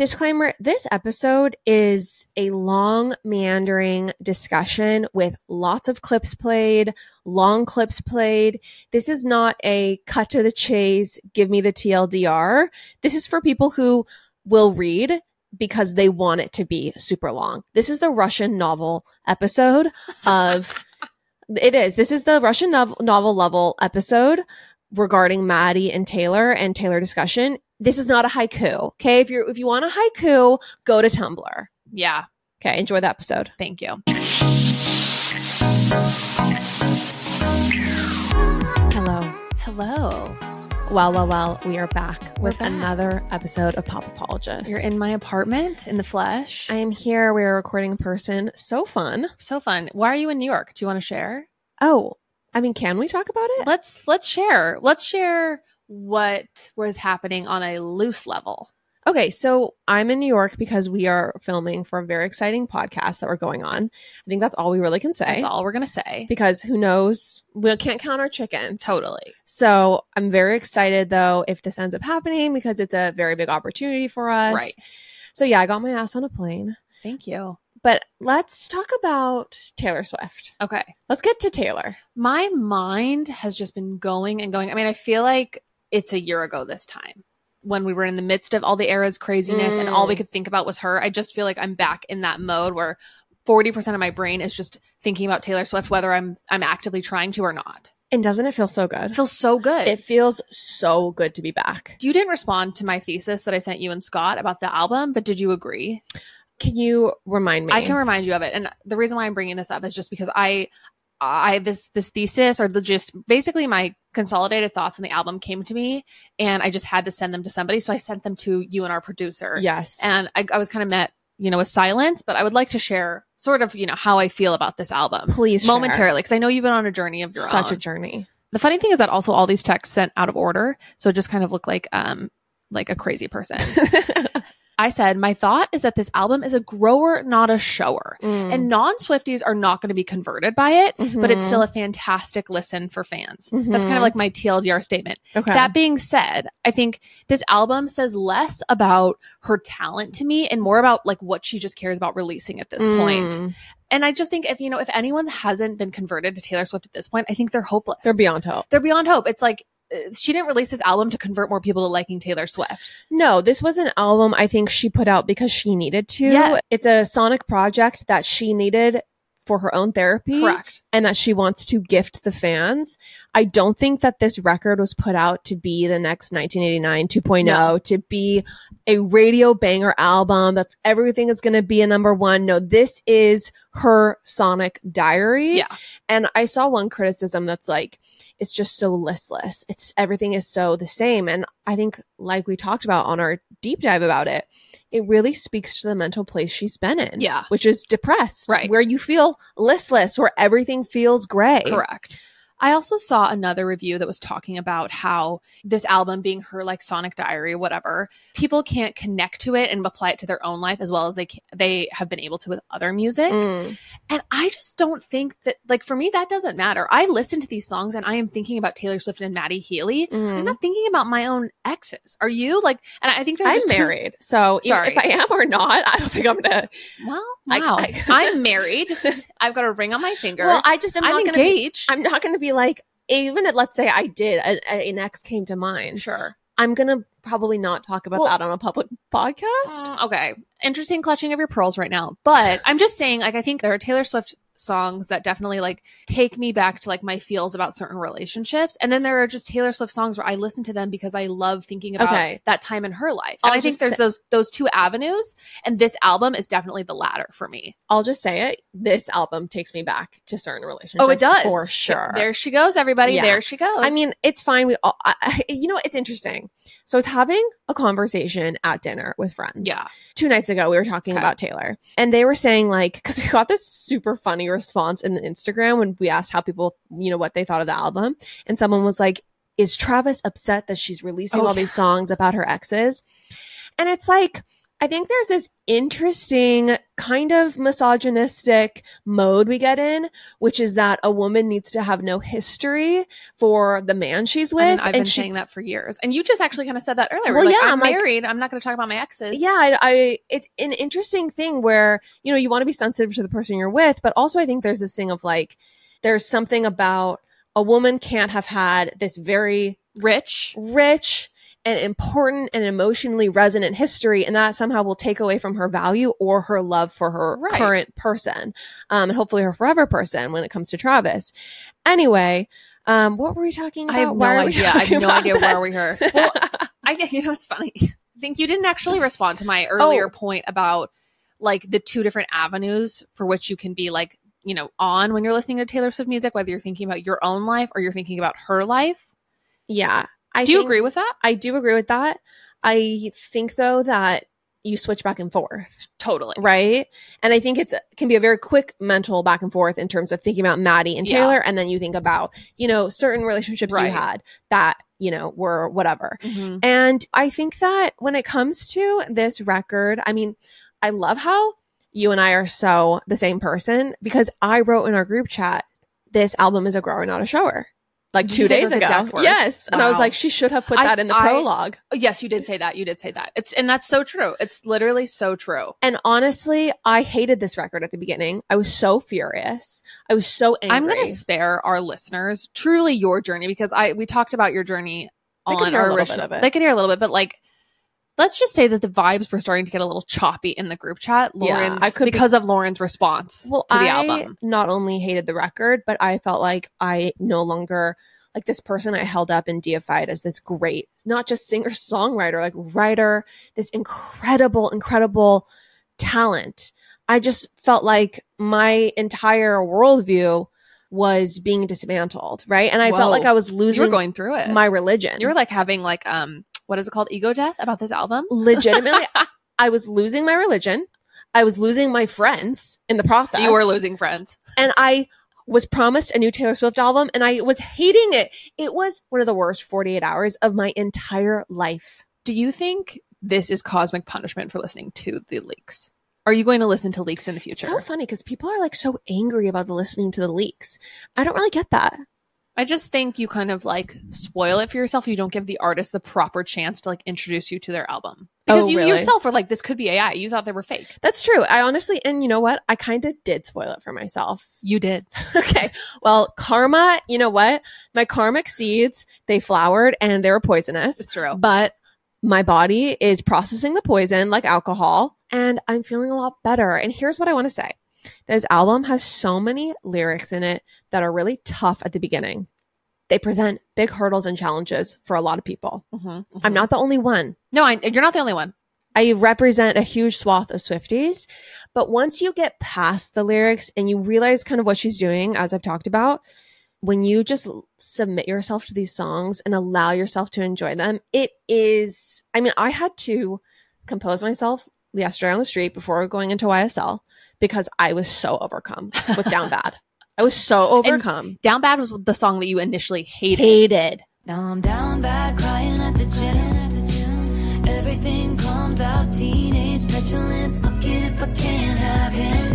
Disclaimer, this episode is a long, meandering discussion with lots of clips played, long clips played. This is not a cut to the chase, give me the TLDR. This is for people who will read because they want it to be super long. This is the Russian novel episode of... It is. This is the Russian novel level episode regarding Maddie and Taylor discussion. This is not a haiku. Okay. If you want a haiku, go to Tumblr. Yeah. Okay. Enjoy the episode. Thank you. Hello. Well, we are back with another episode of Pop Apologist. You're in my apartment in the flesh. I am here. We are recording in person. So fun. So fun. Why are you in New York? Do you want to share? Oh, I mean, can we talk about it? Let's share. Let's share what was happening on a loose level. Okay, so I'm in New York because we are filming for a very exciting podcast that we're going on. I think that's all we really can say. That's all we're going to say. Because who knows? We can't count our chickens. Totally. So I'm very excited, though, if this ends up happening because it's a very big opportunity for us. Right. So yeah, I got my ass on a plane. Thank you. But let's talk about Taylor Swift. Okay. Let's get to Taylor. My mind has just been going and going. I mean, I feel like it's a year ago this time, when we were in the midst of all the era's craziness and all we could think about was her. I just feel like I'm back in that mode where 40% of my brain is just thinking about Taylor Swift, whether I'm actively trying to or not. And doesn't it feel so good? It feels so good. It feels so good to be back. You didn't respond to my thesis that I sent you and Scott about the album, but did you agree? Can you remind me? I can remind you of it. And the reason why I'm bringing this up is just because this thesis, or just basically my consolidated thoughts on the album, came to me and I just had to send them to somebody. So I sent them to you and our producer. Yes. And I was kind of met, with silence, but I would like to share sort of, how I feel about this album. Please momentarily, because I know you've been on a journey of your own. Such a journey. The funny thing is that also all these texts sent out of order. So it just kind of looked like a crazy person. I said, my thought is that this album is a grower, not a shower. And non-Swifties are not going to be converted by it, but it's still a fantastic listen for fans. That's kind of like my TLDR statement. Okay. That being said, I think this album says less about her talent to me and more about like what she just cares about releasing at this point. And I just think if anyone hasn't been converted to Taylor Swift at this point, I think they're hopeless. They're beyond hope. They're beyond hope. It's like, she didn't release this album to convert more people to liking Taylor Swift. No, this was an album I think she put out because she needed to. Yeah. It's a sonic project that she needed for her own therapy. Correct. And that she wants to gift the fans. I don't think that this record was put out to be the next 1989 2.0, No. to be a radio banger album that's everything is going to be a number one. No, this is her sonic diary. Yeah. And I saw one criticism that's like, it's just so listless. Everything is so the same. And I think, like we talked about on our deep dive about it, it really speaks to the mental place she's been in. Yeah. Which is depressed. Right. Where you feel listless, where everything feels gray. Correct. I also saw another review that was talking about how this album being her like sonic diary, whatever, people can't connect to it and apply it to their own life as well as they have been able to with other music. And I just don't think that, like, for me, that doesn't matter. I listen to these songs and I am thinking about Taylor Swift and Maddie Healy. I'm not thinking about my own exes. Are you? Like, and I think they're just married. So Sorry. if I am or not, I don't think I'm going to. Well, wow. I'm married. Just, I've got a ring on my finger. Well, I just am I'm not engaged. I'm not going to be like, even if, let's say I did, an ex came to mind. Sure. I'm going to probably not talk about that on a public podcast. Okay. Interesting clutching of your pearls right now. But I'm just saying, like, I think there are Taylor Swift songs that definitely like take me back to like my feels about certain relationships. And then there are just Taylor Swift songs where I listen to them because I love thinking about that time in her life. And I think there's those two avenues. And this album is definitely the latter for me. I'll just say it. This album takes me back to certain relationships. Oh, it does. For sure. There she goes, everybody. Yeah. There she goes. I mean, it's fine. It's interesting. So I was having a conversation at dinner with friends. Yeah. 2 nights ago, we were talking about Taylor. And they were saying, like, because we got this super funny response in the Instagram when we asked how people, what they thought of the album. And someone was like, is Travis upset that she's releasing all these songs about her exes? And it's like, I think there's this interesting kind of misogynistic mode we get in, which is that a woman needs to have no history for the man she's with. I mean, I've been saying that for years. And you just actually kind of said that earlier. Well, like, yeah, I'm married. I'm not going to talk about my exes. Yeah, it's an interesting thing where, you know, you want to be sensitive to the person you're with, but also I think there's this thing of like, there's something about a woman can't have had this very rich and important and emotionally resonant history, and that somehow will take away from her value or her love for her current person, and hopefully her forever person when it comes to Travis. Anyway, what were we talking about? I have no idea. I have no idea where we were. Well, you know, it's funny. I think you didn't actually respond to my earlier point about like the two different avenues for which you can be like, you know, on when you're listening to Taylor Swift music, whether you're thinking about your own life or you're thinking about her life. Yeah. Do you agree with that? I do agree with that. I think though that you switch back and forth. Totally. Right. And I think can be a very quick mental back and forth in terms of thinking about Maddie and Taylor. And then you think about, you know, certain relationships you had that, you know, were whatever. Mm-hmm. And I think that when it comes to this record, I mean, I love how you and I are so the same person, because I wrote in our group chat, this album is a grower, not a shower. Like 2 days ago. Yes. Wow. And I was like, she should have put that in the prologue. Yes, you did say that. You did say that. And that's so true. It's literally so true. And honestly, I hated this record at the beginning. I was so furious. I was so angry. I'm going to spare our listeners truly your journey, because we talked about your journey on our original. They could hear a little bit, but like, let's just say that the vibes were starting to get a little choppy in the group chat. Because of Lauren's response to the album. I not only hated the record, but I felt like I no longer, like this person I held up and deified as this great, not just singer-songwriter, like writer, this incredible talent. I just felt like my entire worldview was being dismantled, right? And I felt like I was losing. You were going through it. My religion. You were like having like what is it called? Ego death about this album? Legitimately, I was losing my religion. I was losing my friends in the process. You were losing friends. And I was promised a new Taylor Swift album and I was hating it. It was one of the worst 48 hours of my entire life. Do you think this is cosmic punishment for listening to the leaks? Are you going to listen to leaks in the future? It's so funny because people are like so angry about the listening to the leaks. I don't really get that. I just think you kind of like spoil it for yourself. You don't give the artist the proper chance to like introduce you to their album. Because you yourself were like, this could be AI. You thought they were fake. That's true. I honestly, and you know what? I kind of did spoil it for myself. You did. Okay. Well, karma, you know what? My karmic seeds, they flowered and they were poisonous. It's true. But my body is processing the poison like alcohol and I'm feeling a lot better. And here's what I want to say. This album has so many lyrics in it that are really tough at the beginning. They present big hurdles and challenges for a lot of people. Mm-hmm, mm-hmm. I'm not the only one. No, you're not the only one. I represent a huge swath of Swifties. But once you get past the lyrics and you realize kind of what she's doing, as I've talked about, when you just submit yourself to these songs and allow yourself to enjoy them, it is, I mean, I had to compose myself yesterday on the street before going into YSL because I was so overcome with Down Bad. I was so overcome. And Down Bad was the song that you initially hated. Now I'm down bad, crying at the gym. Everything comes out, teenage petulance. Fuck it if I can't have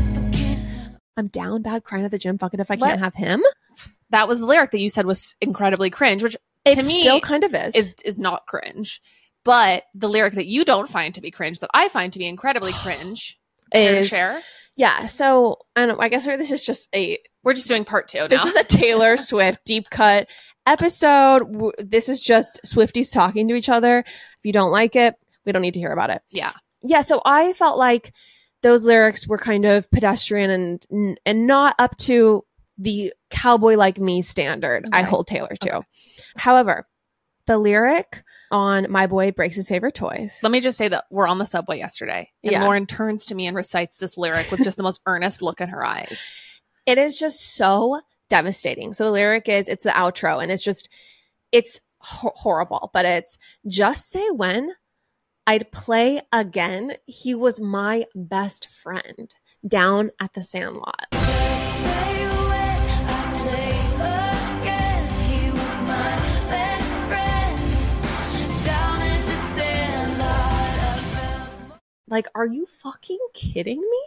him. I'm down bad, crying at the gym. Fuck it if I can't have him. That was the lyric that you said was incredibly cringe, which to me still kind of is not cringe. But the lyric that you don't find to be cringe, that I find to be incredibly cringe, is share. Yeah. So, and I guess this is just we're just doing part 2 now. This is a Taylor Swift deep cut episode. This is just Swifties talking to each other. If you don't like it, we don't need to hear about it. Yeah. Yeah. So I felt like those lyrics were kind of pedestrian and not up to the cowboy like me standard I hold Taylor to. Okay. However, the lyric on My Boy Breaks His Favorite Toys. Let me just say that we're on the subway yesterday and Lauren turns to me and recites this lyric with just the most earnest look in her eyes. It is just so devastating. So the lyric is, it's the outro and it's horrible, but it's just say when I'd play again. He was my best friend down at the Sandlot. Like, are you fucking kidding me?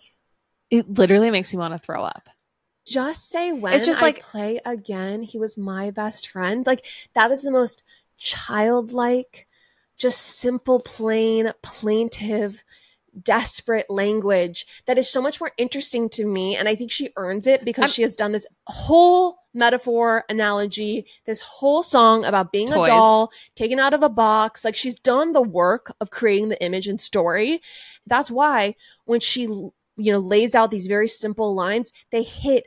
It literally makes me want to throw up. Just say when It's just I like- play again, he was my best friend. Like, that is the most childlike, just simple, plain, plaintive, desperate language that is so much more interesting to me. And I think she earns it because she has done this whole metaphor, analogy, this whole song about being a Toys. doll taken out of a box. Like, she's done the work of creating the image and story. That's why when she, you know, lays out these very simple lines, they hit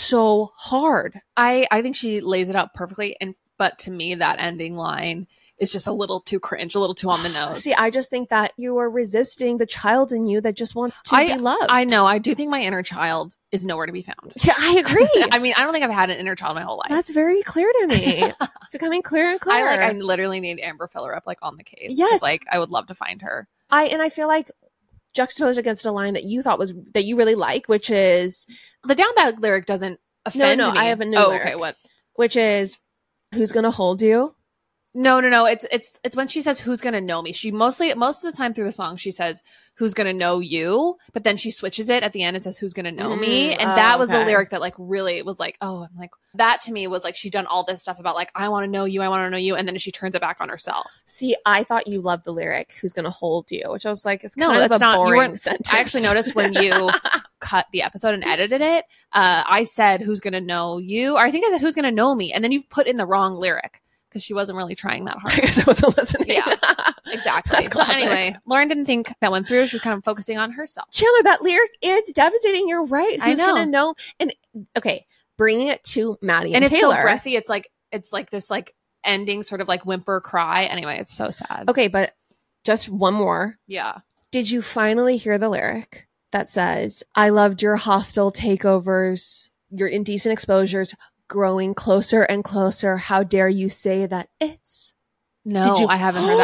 so hard. I think she lays it out perfectly. But to me, that ending line is just a little too cringe, a little too on the nose. See, I just think that you are resisting the child in you that just wants to be loved. I know. I do think my inner child is nowhere to be found. Yeah, I agree. I mean, I don't think I've had an inner child my whole life. That's very clear to me. It's becoming clearer and clearer. I literally need Amber Filler up on the case. Yes. Like, I would love to find her. I feel like juxtaposed against a line that you thought was that you really like, which is The down bad lyric doesn't offend me. I have a new lyric. Okay, what? which is who's gonna hold you? No. It's when she says who's gonna know me. She most of the time through the song she says who's gonna know you, but then she switches it at the end and says who's gonna know me. And that was the okay. lyric that like really was like, oh, I'm like that to me was like she'd done all this stuff about like I want to know you, and then she turns it back on herself. See, I thought you loved the lyric "Who's gonna hold you," which I was like, it's No, kind of that's a not. You boring weren't. sentence. I actually noticed when you cut the episode and edited it. I said who's gonna know you, or I think I said who's gonna know me, and then you put in the wrong lyric. Because she wasn't really trying that hard. I guess I wasn't listening. Yeah, exactly. That's So classic. anyway, Lauren didn't think that went through. She was kind of focusing on herself. Chandler, that lyric is devastating. You're right. I Who's know. gonna know? And okay, bringing it to Maddie and it's Taylor. so breathy. It's like this like ending sort of like whimper cry. Anyway, it's so sad. Okay, but just one more. Yeah. Did you finally hear the lyric that says, "I loved your hostile takeovers, your indecent exposures, growing closer and closer. How dare you say that it's..." No, Did you? I haven't heard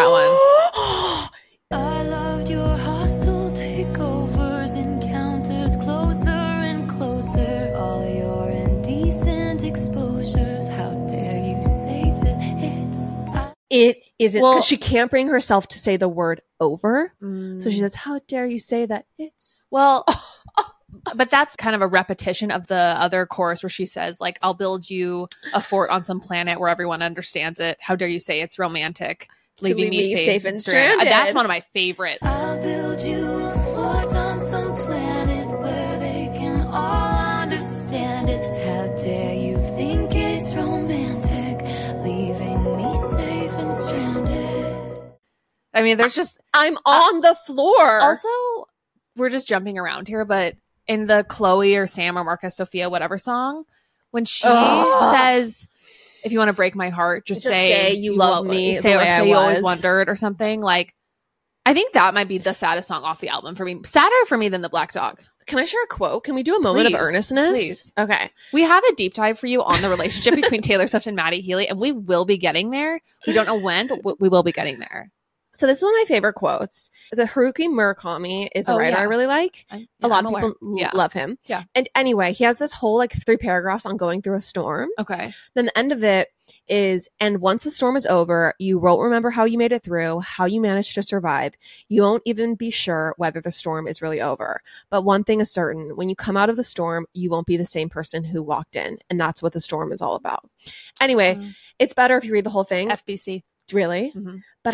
that I loved your hostile takeovers, encounters closer and closer. All your indecent exposures. How dare you say that it's. It isn't, Well- because she can't bring herself to say the word over. one. So she says, "How dare you say that it's..." Well, but that's kind of a repetition of the other chorus where she says, like, I'll build you a fort on some planet where everyone understands it. How dare you say it's romantic, leaving leave me safe and stranded. That's one of my favorite. I'll build you a fort on some planet where they can all understand it. How dare you think it's romantic, leaving me safe and stranded. I mean, there's just I'm on the floor. also, we're just jumping around here, but in the Chloe or Sam or Marcus Sophia, whatever song, when she Ugh. says, if you want to break my heart, just say you love me Say, the way I you always was. wondered or something. Like, I think that might be the saddest song off the album for me. Sadder for me than the Black Dog. Can I share a quote? Can we do a moment Please. of earnestness? Please. Okay. We have a deep dive for you on the relationship between Taylor Swift and Maddie Healy, and we will be getting there. We don't know when, but we will be getting there. So this is one of my favorite quotes. The Haruki Murakami is a Oh, writer yeah. I really like. A lot I'm of aware. people Yeah. love him. Yeah. And anyway, he has this whole like 3 paragraphs on going through a storm. Okay. Then the end of it is, "And once the storm is over, you won't remember how you made it through, how you managed to survive. You won't even be sure whether the storm is really over. But one thing is certain, when you come out of the storm, you won't be the same person who walked in." And that's what the storm is all about. Anyway, it's better if you read the whole thing. FBC. Really? Mhm. But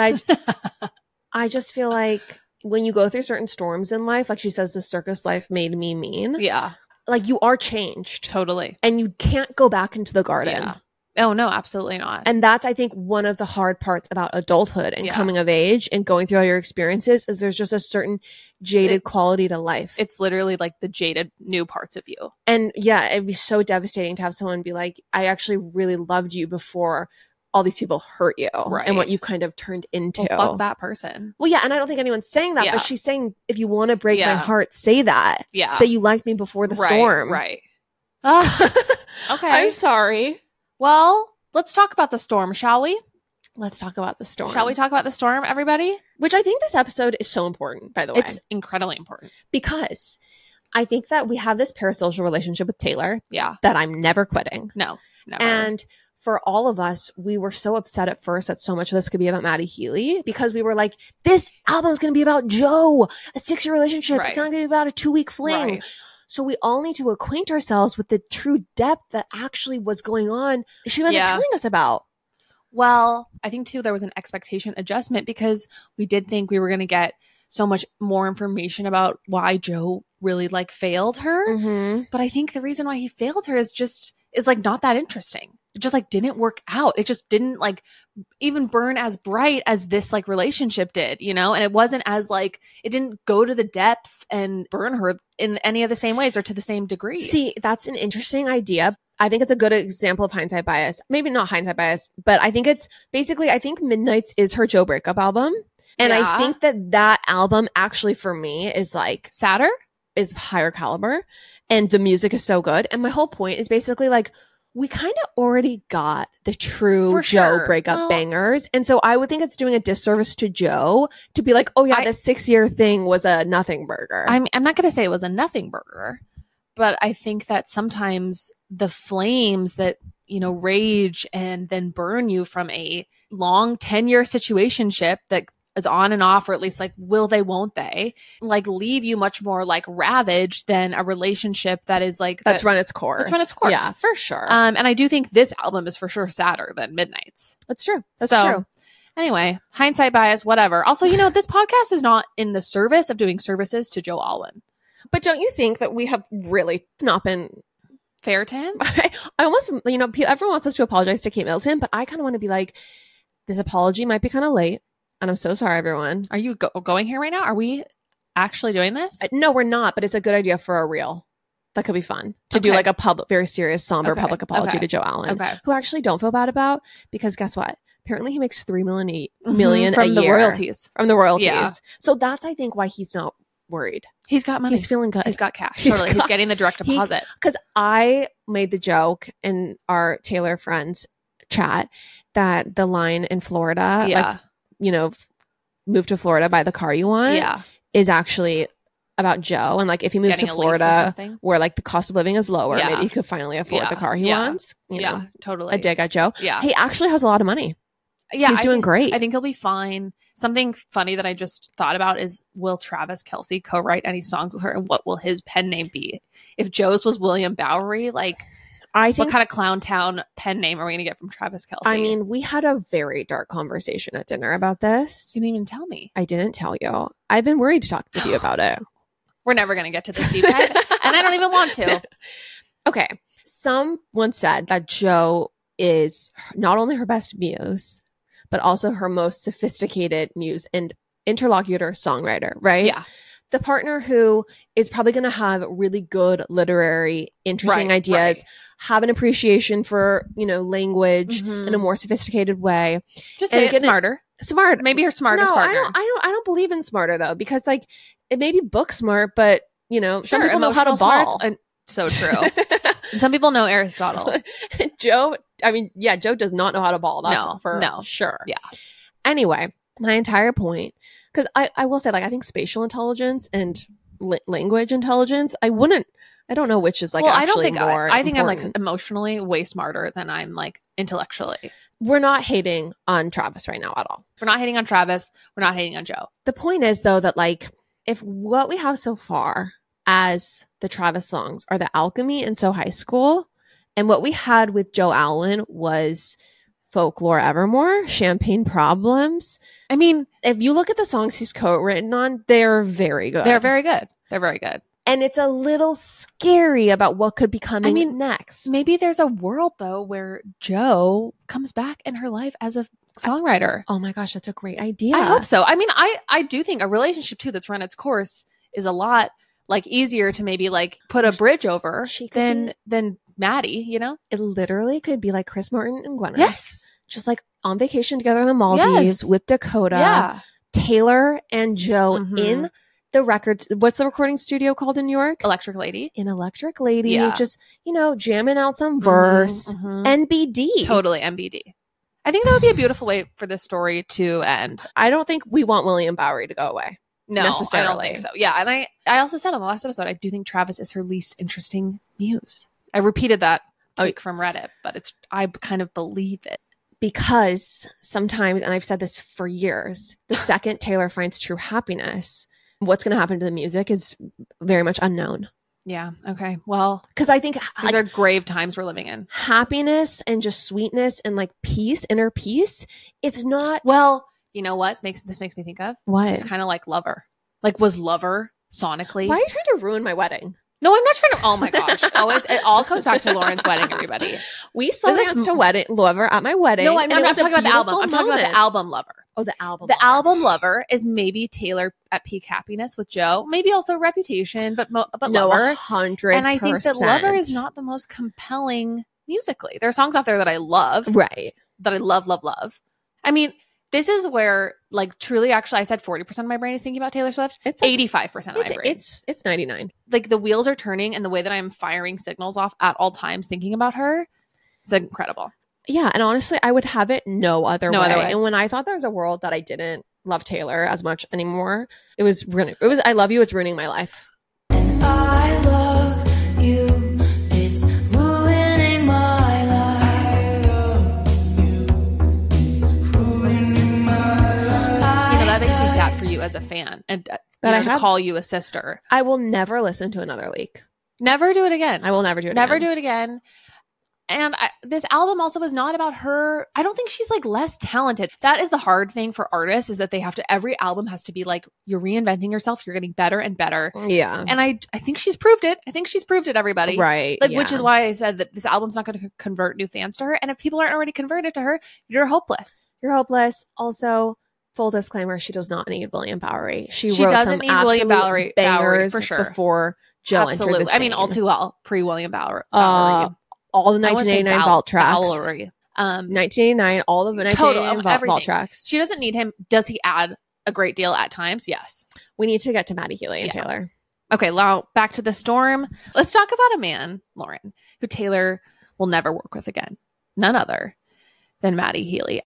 I just feel like when you go through certain storms in life, like she says, the circus life made me mean. Yeah, Like you are changed totally. and you can't go back into the garden. Yeah. Oh, no, absolutely not. And that's, I think, one of the hard parts about adulthood and Yeah. coming of age and going through all your experiences is there's just a certain jaded quality to life. It's literally like the jaded new parts of you. And yeah, it'd be so devastating to have someone be like, "I actually really loved you before all these people hurt you," Right. and what you kind of turned into. Well, fuck that person. Well, yeah, and I don't think anyone's saying that, Yeah. but she's saying, if you want to break my Yeah. heart, say that. Yeah. Say you liked me before the storm. Right. Ah, okay. I'm sorry. Well, let's talk about the storm, shall we? Let's talk about the storm. Shall we talk about the storm, everybody? Which I think this episode is so important, by the way, It's incredibly important. because I think that we have this parasocial relationship with Taylor Yeah. that I'm never quitting. No, never. And for all of us, we were so upset at first that so much of this could be about Maddie Healy because we were like, this album is going to be about Joe, a 6-year relationship. Right. It's not going to be about a 2-week fling. Right. So we all need to acquaint ourselves with the true depth that actually was going on. She wasn't telling us about. Well, I think too, there was an expectation adjustment because we did think we were going to get so much more information about why Joe really like failed her. Mm-hmm. But I think the reason why he failed her is like not that interesting. It just like didn't work out. It just didn't like even burn as bright as this like relationship did, you know? And it wasn't as like, it didn't go to the depths and burn her in any of the same ways or to the same degree. See, that's an interesting idea. I think it's a good example of hindsight bias. Maybe not hindsight bias, but I think it's basically, I think Midnights is her Joe breakup album. And I think that album actually for me is like sadder, is higher caliber, and the music is so good. And my whole point is basically like, we kind of already got the true Joe breakup bangers. And so I would think it's doing a disservice to Joe to be like, oh yeah, the 6-year thing was a nothing burger. I'm not going to say it was a nothing burger, but I think that sometimes the flames that, you know, rage and then burn you from a long 10-year situationship that is on and off, or at least like, will they, won't they, like leave you much more like ravaged than a relationship that is like, that's run its course. That's run its course. Yeah, for sure. And I do think this album is for sure sadder than Midnights. That's true. That's so, true. Anyway, hindsight bias, whatever. Also, you know, this podcast is not in the service of doing services to Joe Alwyn. But don't you think that we have really not been fair to him? I almost, you know, everyone wants us to apologize to Kate Middleton, but I kind of want to be like, this apology might be kind of late. And I'm so sorry, everyone. Are you going here right now? Are we actually doing this? No, we're not, but it's a good idea for a reel. That could be fun to do like a very serious, somber public apology to Joe Alwyn, who I actually don't feel bad about because guess what? Apparently he makes $3 million from a the year royalties. From the royalties. Yeah. So that's, I think, why he's not worried. He's got money. He's feeling good. He's got cash. He's getting the direct deposit. Because I made the joke in our Taylor Friends chat that the line in Florida, like, you know, move to Florida, buy the car you want, is actually about Joe. And like, if he moves to Florida where like the cost of living is lower, maybe he could finally afford the car he wants. You know, totally. A dig at Joe. Yeah. He actually has a lot of money. Yeah. He's doing great. I think he'll be fine. Something funny that I just thought about is, will Travis Kelce co-write any songs with her? And what will his pen name be? If Joe's was William Bowery, like, I think, what kind of clown town pen name are we going to get from Travis Kelce? I mean, we had a very dark conversation at dinner about this. You didn't even tell me. I didn't tell you. I've been worried to talk with you about it. We're never going to get to this deep dive, and I don't even want to. Okay. Someone said that Joe is not only her best muse, but also her most sophisticated muse and interlocutor songwriter, right? Yeah. The partner who is probably going to have really good literary, interesting ideas, have an appreciation for, you know, language in a more sophisticated way. Just say it's smarter. Smart. Maybe her smartest partner. I don't believe in smarter though, because like it may be book smart, but you know, some people know how to ball. So true. And some people know Aristotle. Joe does not know how to ball. That's for sure. Yeah. Anyway, my entire point, because I will say, like, I think spatial intelligence and language intelligence, I don't know which is like actually more I think important. I'm like emotionally way smarter than I'm like intellectually. We're not hating on Travis right now at all. We're not hating on Travis. We're not hating on Joe. The point is though that like, if what we have so far as the Travis songs are the Alchemy and So High School, and what we had with Joe Alwyn was Folklore Evermore, Champagne Problems. I mean, if you look at the songs he's co-written on, they're very good. They're very good. They're very good. And it's a little scary about what could be coming next. Maybe there's a world though where Joe comes back in her life as a songwriter. Oh my gosh, that's a great idea. I hope so. I mean, I do think a relationship too that's run its course is a lot like easier to maybe like put a bridge over than Maddie, you know? It literally could be like Chris Martin and Gwyneth. Yes. Just like on vacation together in the Maldives with Dakota. Yeah. Taylor and Joe in the records. What's the recording studio called in New York? Electric Lady. In Electric Lady. Just, you know, jamming out some verse. NBD. Totally NBD. I think that would be a beautiful way for this story to end. I don't think we want William Bowery to go away. No, necessarily. I don't think so. Yeah. And I also said on the last episode, I do think Travis is her least interesting muse. I repeated that take from Reddit, but I kind of believe it. Because sometimes, and I've said this for years, the second Taylor finds true happiness, what's going to happen to the music is very much unknown. Yeah. Okay. Well, because I think these are grave times we're living in. Happiness and just sweetness and like peace, inner peace, it's not. Well, you know what this makes me think of? What? It's kind of like Lover. Like, was Lover sonically? Why are you trying to ruin my wedding? No, I'm not trying to. Oh my gosh! Always, it all comes back to Lauren's wedding. Everybody, we slow danced to wedding Lover at my wedding. No, I'm not talking about the album. I'm talking about the album Lover. Oh, the album. The album Lover is maybe Taylor at peak happiness with Joe, maybe also Reputation, but no, Lover. 100%. And I think that Lover is not the most compelling musically. There are songs out there that I love, right? That I love. I mean, this is where, like, truly, actually, I said 40% of my brain is thinking about Taylor Swift. It's like 85% of my brain. It's 99. Like, the wheels are turning, and the way that I'm firing signals off at all times thinking about her, it's incredible. Yeah, and honestly, I would have it no other way. Other way. And when I thought there was a world that I didn't love Taylor as much anymore, it was I love you. It's ruining my life. And I love you. It's ruining my life. That makes me sad for you as a fan, and to call you a sister. I will never listen to another leak. Never do it again. I will never do it. Never do it again. And this album also is not about her. I don't think she's like less talented. That is the hard thing for artists, is that they have to, every album has to be like, you're reinventing yourself. You're getting better and better. Yeah. And I think she's proved it. I think she's proved it, everybody. Right. Like, which is why I said that this album's not going to convert new fans to her. And if people aren't already converted to her, you're hopeless. You're hopeless. Also, full disclaimer, she does not need William Bowery. She wrote doesn't some need William Bowery bangers for sure. Before Joe entered the scene. I mean, all too well, pre-William Bowery. All the 1989 vault tracks. 1989, all of the 1989 vault tracks. She doesn't need him. Does he add a great deal at times? Yes. We need to get to Maddie Healy and Taylor. Okay, now back to the storm. Let's talk about a man, Lauren, who Taylor will never work with again. None other than Maddie Healy.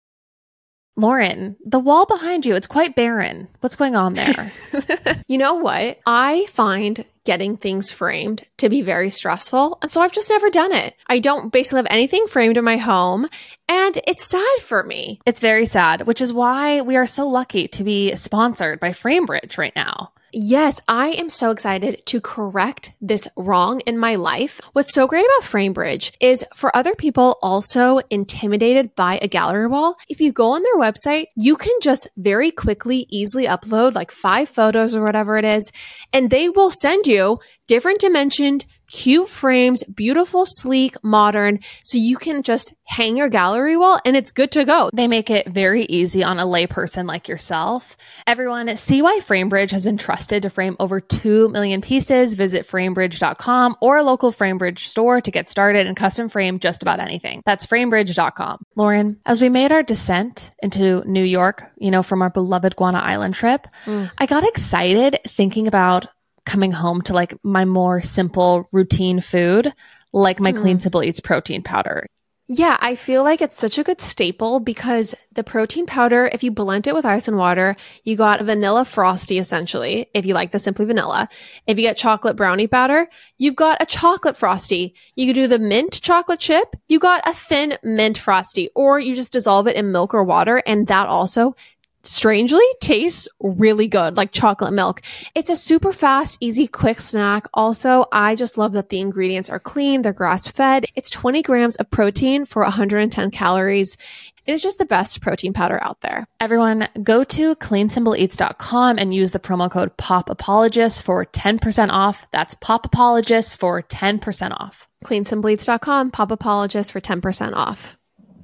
Lauren, the wall behind you, it's quite barren. What's going on there? You know what? I find getting things framed to be very stressful. And so I've just never done it. I don't basically have anything framed in my home. And it's sad for me. It's very sad, which is why we are so lucky to be sponsored by FrameBridge right now. Yes, I am so excited to correct this wrong in my life. What's so great about FrameBridge is for other people also intimidated by a gallery wall, if you go on their website, you can just very quickly, easily upload like 5 photos or whatever it is, and they will send you different dimensioned cube frames, beautiful, sleek, modern, so you can just hang your gallery wall and it's good to go. They make it very easy on a layperson like yourself. Everyone, see why FrameBridge has been trusted to frame over 2 million pieces. Visit framebridge.com or a local FrameBridge store to get started and custom frame just about anything. That's framebridge.com. Lauren, as we made our descent into New York, from our beloved Guana Island trip, I got excited thinking about coming home to like my more simple routine food, like my Clean Simple Eats protein powder. Yeah, I feel like it's such a good staple because the protein powder, if you blend it with ice and water, you got vanilla frosty essentially, if you like the Simply Vanilla. If you get chocolate brownie batter, you've got a chocolate frosty. You could do the mint chocolate chip, you got a thin mint frosty, or you just dissolve it in milk or water, and that also strangely tastes really good, like chocolate milk. It's a super fast, easy, quick snack. Also, I just love that the ingredients are clean. They're grass-fed. It's 20 grams of protein for 110 calories. It is just the best protein powder out there. Everyone, go to cleansimpleeats.com and use the promo code POPAPOLOGIST for 10% off. That's POPAPOLOGIST for 10% off. Cleansimpleeats.com, POPAPOLOGIST for 10% off.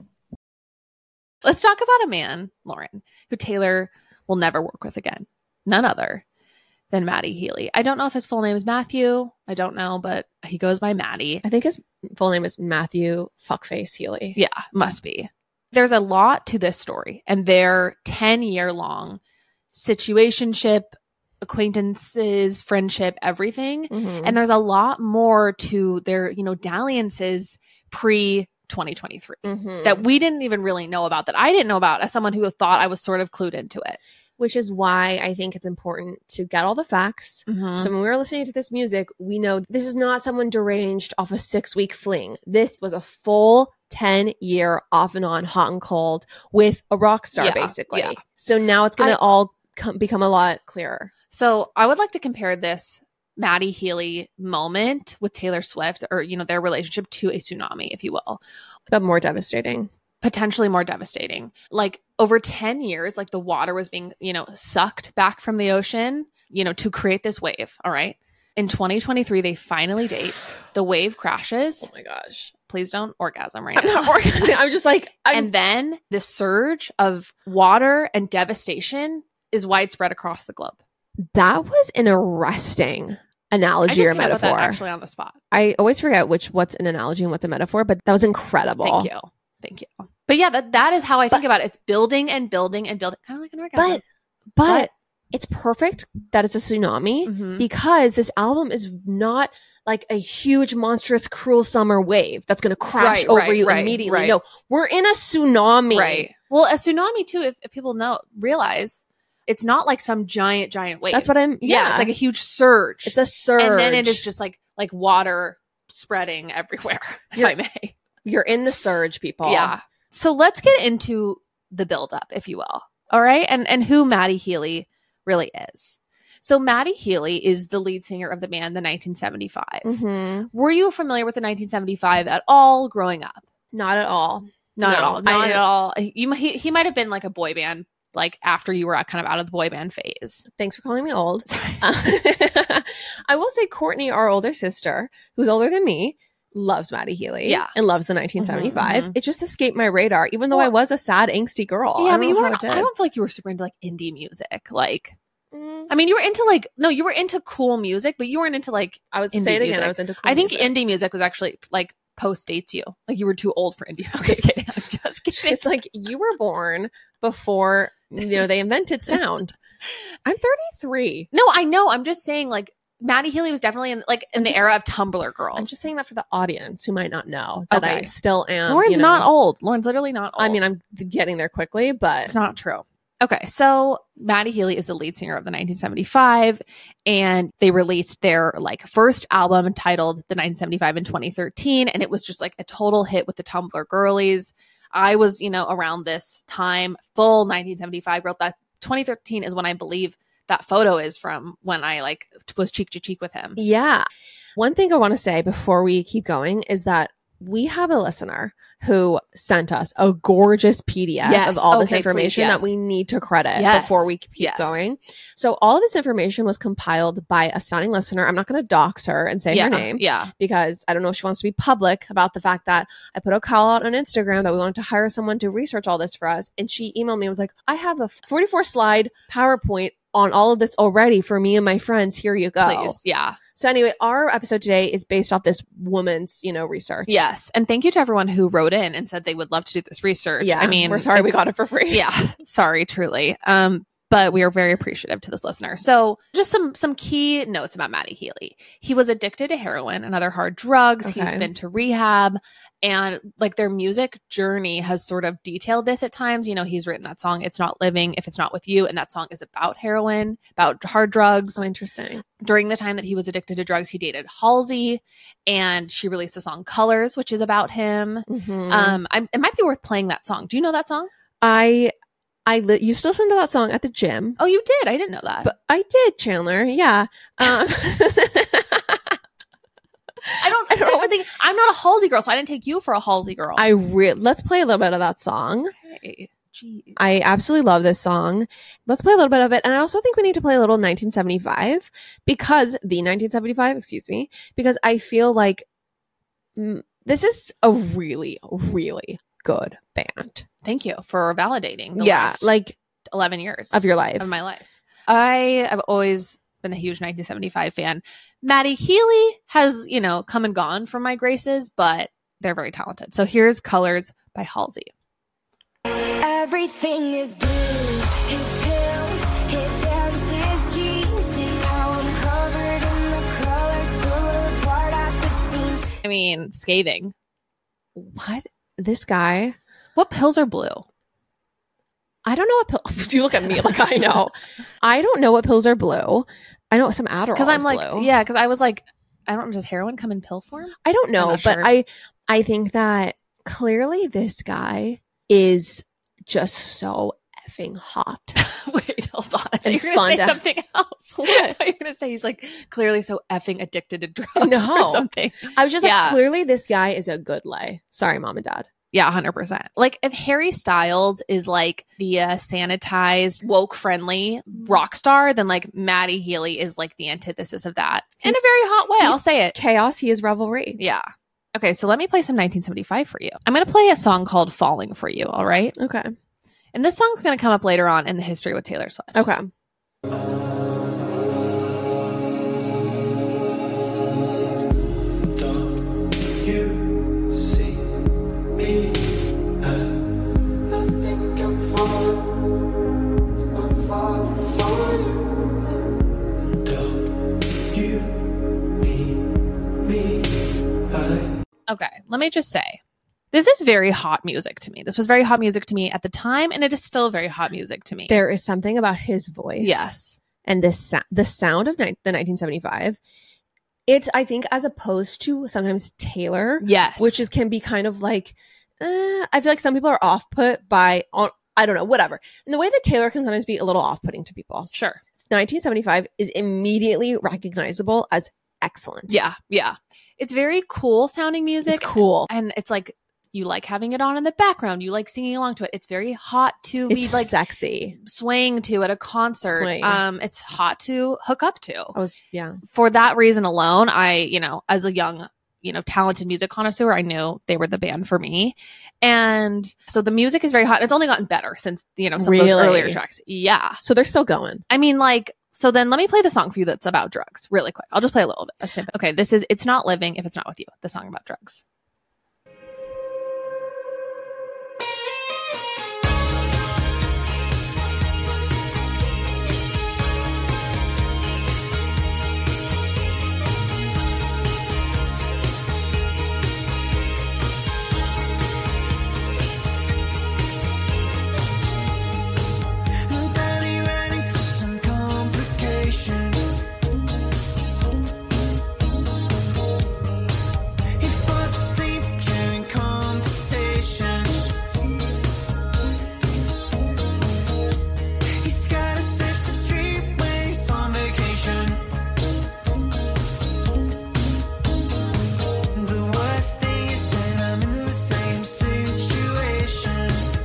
Let's talk about a man, Lauren, who Taylor will never work with again. None other than Maddie Healy. I don't know if his full name is Matthew. I don't know, but he goes by Maddie. I think his full name is Matthew Fuckface Healy. Yeah, must be. There's a lot to this story and their 10-year-long situationship, acquaintances, friendship, everything. Mm-hmm. And there's a lot more to their, dalliances pre 2023 that we didn't even really know about, that I didn't know about as someone who thought I was sort of clued into it. which is why I think it's important to get all the facts. Mhm. So when we were listening to this music, we know this is not someone deranged off a 6-week fling. This was a full 10-year off and on, hot and cold with a rock star, Yeah, basically. yeah. So now it's going to all become a lot clearer. So I would like to compare this Maddie Healy moment with Taylor Swift, or, you know, their relationship, to a tsunami, if you will. But more devastating. Potentially more devastating. Like over 10 years, like the water was being, you know, sucked back from the ocean, you know, to create this wave. All right. In 2023, they finally date. The wave crashes. Oh my gosh. Please don't orgasm right I'm now. not organizing. I'm just like, And then the surge of water and devastation is widespread across the globe. that was an arresting I analogy just or came up with that metaphor. actually on the spot. I always forget what's an analogy and what's a metaphor, but that was incredible. Thank you. But yeah, that is how I think about it. It's building and building and building, kind of like an orgasm. But it's perfect that it's a tsunami Mhm. because this album is not like a huge, monstrous, cruel summer wave that's going to crash Right, over right, you right, immediately. right. No, we're in a tsunami. Right. Well, a tsunami too, if people realize it's not like some giant wave. That's what I'm. Yeah, It's like a huge surge. it's a surge, and then it is just like water spreading everywhere, if I may. you're in the surge, people. Yeah. So let's get into the buildup, if you will. All right. And who Maddie Healy really is. So Maddie Healy is the lead singer of the band The 1975. Mhm. Were you familiar with the 1975 at all growing up? Not at all. Not at No, all. Not at all. He might have been like a boy band, like after you were kind of out of the boy band phase. Thanks for calling me old. I will say Courtney, our older sister, who's older than me, loves Maddie Healy. Yeah. And loves the 1975. Mhm. It just escaped my radar, even though I Well, was a sad, angsty girl. Yeah, I don't mean, know how it did. I don't feel like you were super into like indie music. Like, Mm, I mean, you were into like, no, you were into cool music, but you weren't into like, I was indie say it again. music. I was into. Cool I think music. indie music was actually like post dates you. Like you were too old for indie. I'm just kidding. I'm just kidding. It's like you were born before they invented sound. I'm 33. No, I know. I'm just saying like Maddie Healy was definitely in I'm the just- era of Tumblr girls. I'm just saying that for the audience who might not know that I Okay. still am. Lauren's not old. Lauren's literally not old. I mean, I'm getting there quickly, but it's not true. Okay, so Maddie Healy is the lead singer of the 1975, and they released their like first album titled The 1975 in 2013, and it was just like a total hit with the Tumblr girlies. I was, around this time, full 1975 girl. That 2013 is when I believe that photo is from, when I like was cheek to cheek with him. yeah. One thing I want to say before we keep going is that we have a listener who sent us a gorgeous PDF Yes. of all this Okay, information please, yes. that we need to credit Yes. before we keep Yes. going. So all of this information was compiled by a stunning listener. I'm not going to dox her and say Yeah, her name yeah. because I don't know if she wants to be public about the fact that I put a call out on Instagram that we wanted to hire someone to research all this for us. And she emailed me and was like, I have a 44 slide PowerPoint on all of this already for me and my friends. Here you go. Please, yeah. So anyway, our episode today is based off this woman's, research. Yes. And thank you to everyone who wrote in and said they would love to do this research. Yeah. I mean, we're sorry we it's- got it for free. Yeah. Sorry, truly. But we are very appreciative to this listener. So just some key notes about Maddie Healy. He was addicted to heroin and other hard drugs. Okay. He's been to rehab, and like their music journey has sort of detailed this at times. He's written that song, It's Not Living If It's Not With You. And that song is about heroin, about hard drugs. Oh, interesting. During the time that he was addicted to drugs, he dated Halsey, and she released the song Colors, which is about him. Mhm. It might be worth playing that song. Do you know that song? Used to listen to that song at the gym. Oh, you did? I didn't know that. But I did, Chandler. Yeah. I don't think I'm not a Halsey girl, so I didn't take you for a Halsey girl. Let's play a little bit of that song. Okay. Jeez. I absolutely love this song. Let's play a little bit of it. And I also think we need to play a little 1975 because I feel like this is a really, really good band. Thank you for validating the Yeah. last Like 11 years of your life. of my life. I have always been a huge 1975 fan. Maddie Healy has, come and gone from my graces, but they're very talented. So here's Colors by Halsey. Everything is blue. His pills, his hands, his jeans. And now I'm covered in the colors, pull apart at the seams. I mean, scathing. What? This guy? What pills are blue? I don't know what pill. Do you look at me like I know? I don't know what pills are blue. I know some Adderall Because I'm is like, blue. yeah, because I was like, I don't, does heroin come in pill form? I don't know, not but sure. I think that clearly this guy is just so effing hot. Wait, hold on. I thought And you were going fun to say to- something else. What? I thought you were going to say he's like clearly so effing addicted to drugs or No. something. I was just Yeah. like, clearly this guy is a good lay. Sorry, mom and dad. Yeah, 100%. Like if Harry Styles is like the sanitized, woke friendly rock star, then like Maddie Healy is like the antithesis of that in a He's- very hot way. I'll he's- say it. Chaos, he is revelry. Yeah. Okay, so let me play some 1975 for you. I'm going to play a song called Falling for You, all right? Okay. And this song's going to come up later on in the history with Taylor Swift. Okay. You see me, I think I'm falling for you. Don't you need me? Okay, let me just say, this is very hot music to me. This was very hot music to me at the time, and it is still very hot music to me. There is something about his voice. Yes. And this the sound of the 1975. It's, I think, as opposed to sometimes Taylor, Yes. which is can be kind of like, I feel like some people are off put by, I don't know, whatever. And the way that Taylor can sometimes be a little off putting to people. Sure. 1975 is immediately recognizable as excellent. Yeah. Yeah. It's very cool sounding music. It's cool. And it's like, you like having it on in the background. You like singing along to it. It's very hot to be It's like sexy. swaying to at a concert. Swaying. It's hot to hook up to. Yeah. For that reason alone, I, as a young, talented music connoisseur, I knew they were the band for me. And so the music is very hot. It's only gotten better since, some of those Really? earlier tracks. Yeah. So they're still going. I mean, like, so then let me play the song for you that's about drugs really quick. I'll just play a little bit. A snippet. Okay. This is It's Not Living If It's Not With You, the song about drugs. Daddy ran into some complications. He falls asleep during conversations. He's gotta search the street when he's on vacation. The worst thing is that I'm in the same situation.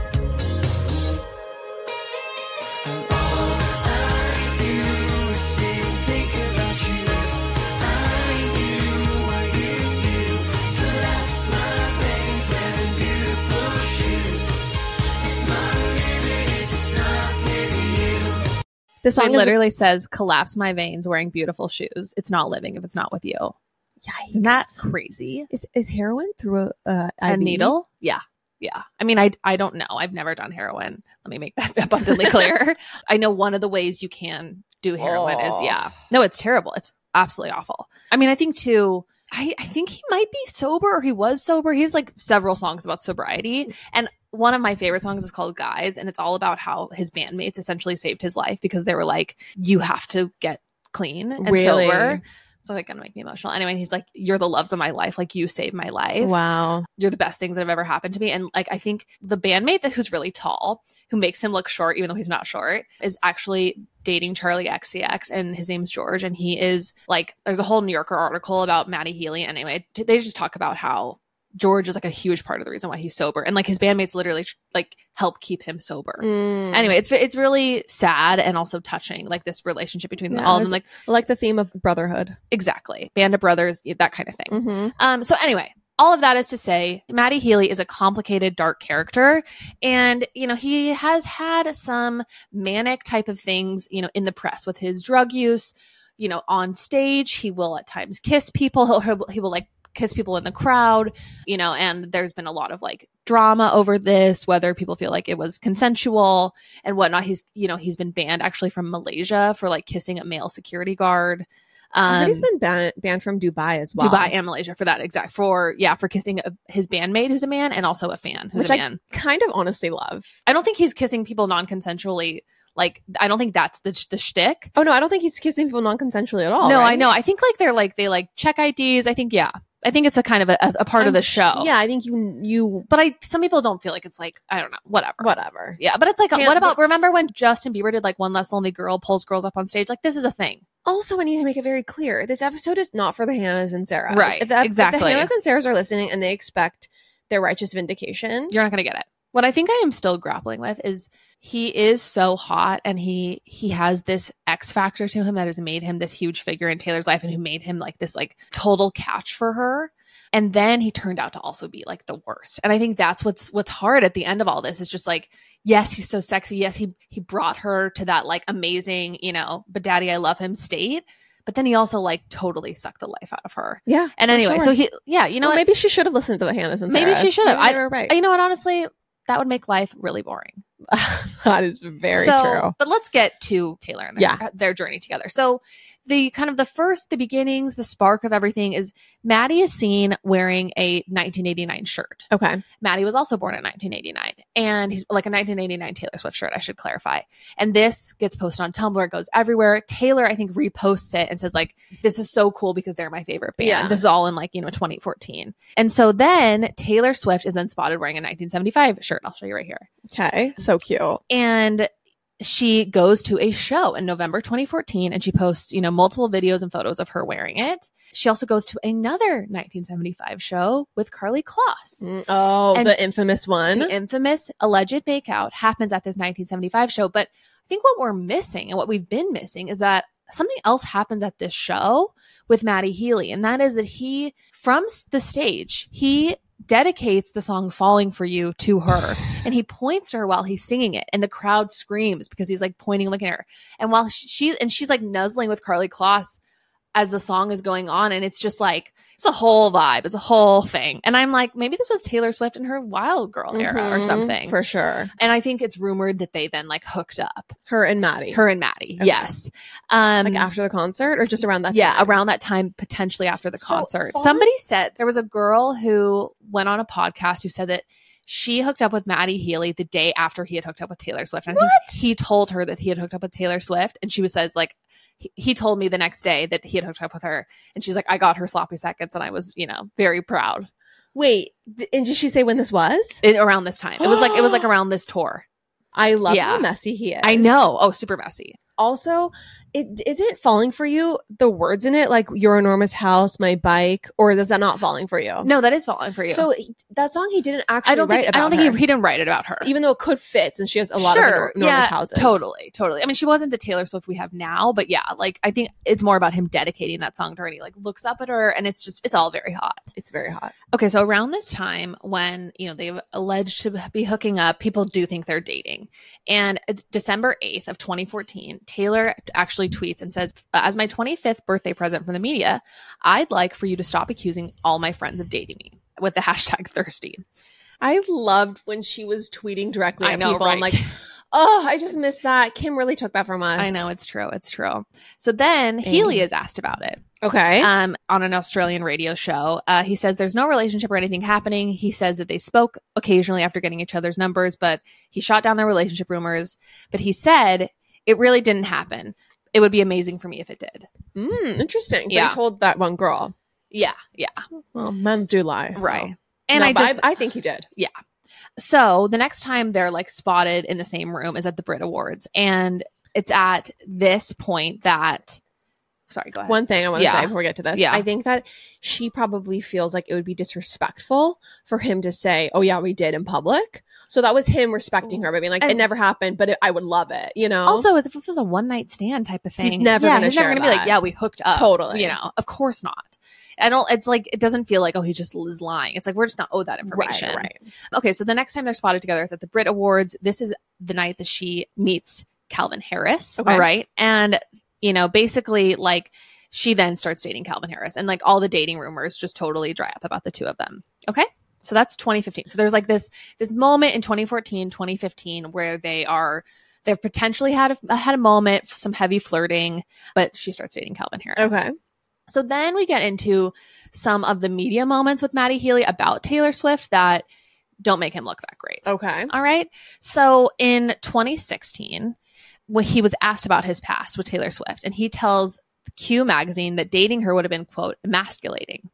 And all I do is sit and think about you. If I knew what you do, collapse my veins wearing beautiful shoes. It's not living if it's not with you. The So song it is literally says, collapse my veins wearing beautiful shoes. It's not living if it's not with you. Yikes. Isn't that crazy? Is heroin through A IV? needle? Yeah. Yeah. I mean, I don't know. I've never done heroin. Let me make that abundantly clear. I know one of the ways you can do heroin is, Oh. yeah. No, it's terrible. It's absolutely awful. I mean, I think too, I think he might be sober or he was sober. He's like several songs about sobriety. And one of my favorite songs is called Guys. And it's all about how his bandmates essentially saved his life because they were like, you have to get clean and Really? sober. So like gonna make me emotional. Anyway, and he's like, you're the loves of my life. Like you saved my life. Wow. You're the best things that have ever happened to me. And like, I think the bandmate who's really tall, who makes him look short, even though he's not short, is actually dating Charlie XCX, and his name's George. And he is like, there's a whole New Yorker article about Maddie Healy. Anyway, they just talk about how George is like a huge part of the reason why he's sober. And like his bandmates literally like help keep him sober. Mm. Anyway, it's really sad and also touching, like this relationship between Yeah, all of them. Like, I like the theme of brotherhood. exactly. Band of brothers, that kind of thing. Mm-hmm. So anyway, all of that is to say, Maddie Healy is a complicated, dark character. And, he has had some manic type of things, in the press with his drug use, on stage. He will at times kiss people. He will like kiss people in the crowd, and there's been a lot of like drama over this, whether people feel like it was consensual and whatnot. He's been banned actually from Malaysia for like kissing a male security guard. I heard he's been banned from Dubai as well. Dubai and Malaysia for that exact for kissing his bandmate who's a man and also a fan who's which a man. I kind of honestly love. I don't think he's kissing people non-consensually. Like, I don't think that's the shtick. Oh no, I don't think he's kissing people non-consensually at all. No, right? I know. I think like they check IDs. I think it's a kind of a part of the show. Yeah, I think you. But some people don't feel like it's like, I don't know, Whatever. Yeah, but it's like, what about, remember when Justin Bieber did like One Less Lonely Girl, pulls girls up on stage? Like, this is a thing. Also, I need to make it very clear: this episode is not for the Hannahs and Sarahs. Right, If the exactly. Hannahs and Sarahs are listening and they expect their righteous vindication, You're not going to get it. What I think I am still grappling with is he is so hot and he has this X factor to him that has made him this huge figure in Taylor's life and who made him like this like total catch for her. And then he turned out to also be like the worst. And I think that's what's hard at the end of all this is just like, yes, he's so sexy. Yes, he brought her to that like amazing, but daddy, I love him state. But then he also like totally sucked the life out of her. Yeah. And anyway, so what? Maybe she should have listened to the Hannahs and Sarahs. Maybe she should have. Maybe they were right. You know what? Honestly, that would make life really boring. That is very true. But let's get to Taylor and their journey together. So the kind of the beginnings, the spark of everything is Maddie is seen wearing a 1989 shirt. Okay. Maddie was also born in 1989 and he's like a 1989 Taylor Swift shirt, I should clarify. And this gets posted on Tumblr. It goes everywhere. Taylor, I think, reposts it and says like, this is so cool because they're my favorite band. Yeah. This is all in like, 2014. And so then Taylor Swift is then spotted wearing a 1975 shirt. I'll show you right here. Okay. So cute. And she goes to a show in November 2014 and she posts, multiple videos and photos of her wearing it. She also goes to another 1975 show with Karlie Kloss. And the infamous one. The infamous alleged makeout happens at this 1975 show. But I think what we're missing and what we've been missing is that something else happens at this show with Matty Healy. And that is that he, from the stage, he dedicates the song Falling for You to her and he points to her while he's singing it and the crowd screams because he's like pointing, looking at her. And while she's like nuzzling with Karlie Kloss as the song is going on. And it's just like, it's a whole vibe. It's a whole thing. And I'm like, maybe this was Taylor Swift in her Wild Girl era or something. For sure. And I think it's rumored that they then like hooked up. Her and Maddie. Okay. Yes. Like after the concert or just around that time? Yeah, around that time, potentially after the concert. Somebody said there was a girl who went on a podcast who said that she hooked up with Matty Healy the day after he had hooked up with Taylor Swift. And I think he told her that he had hooked up with Taylor Swift. And she says like, he told me the next day that he had hooked up with her. And she's like, I got her sloppy seconds and I was, very proud. Wait, and did she say when this was? Around this time. It was like around this tour. I love how messy he is. I know. Oh, super messy. Also, isn't Falling for You, the words in it, like your enormous house, my bike, or is that not Falling for You? No, that is Falling for You. So that song he didn't actually write about I don't think he didn't write it about her. Even though it could fit since she has a lot of enormous houses. Totally. I mean, she wasn't the Taylor Swift we have now, but yeah, like I think it's more about him dedicating that song to her and he like looks up at her and it's all very hot. It's very hot. Okay, so around this time when, they've alleged to be hooking up, people do think they're dating. And it's December 8th of 2014, Taylor actually tweets and says, as my 25th birthday present from the media, I'd like for you to stop accusing all my friends of dating me with the hashtag thirsty. I loved when she was tweeting directly at people. Right? I'm like, oh, I just missed that. Kim really took that from us. I know, it's true. So then Healy is asked about it. Okay. On an Australian radio show. He says there's no relationship or anything happening. He says that they spoke occasionally after getting each other's numbers, but he shot down their relationship rumors. But he said it really didn't happen. It would be amazing for me if it did. Interesting. Yeah. But he told that one girl. Yeah. Well, men do lie. So. Right. And no, I think he did. Yeah. So the next time they're like spotted in the same room is at the Brit Awards. And it's at this point that, sorry, go ahead. One thing I want to say before we get to this. Yeah. I think that she probably feels like it would be disrespectful for him to say, oh yeah, we did in public. So that was him respecting her by being like, it never happened, but I would love it, Also, if it was a one night stand type of thing, he's never going to be like, yeah, we hooked up. Totally. Of course not. It's like, it doesn't feel like, oh, he just is lying. It's like, we're just not owed that information. Right. Okay. So the next time they're spotted together is at the Brit Awards. This is the night that she meets Calvin Harris. Okay. All right. And, basically like she then starts dating Calvin Harris and like all the dating rumors just totally dry up about the two of them. Okay. So that's 2015. So there's like this moment in 2014, 2015 where they're They've potentially had a moment, some heavy flirting, but she starts dating Calvin Harris. Okay. So then we get into some of the media moments with Maddie Healy about Taylor Swift that don't make him look that great. Okay. All right. So in 2016, when he was asked about his past with Taylor Swift, and he tells Q magazine that dating her would have been, quote, emasculating.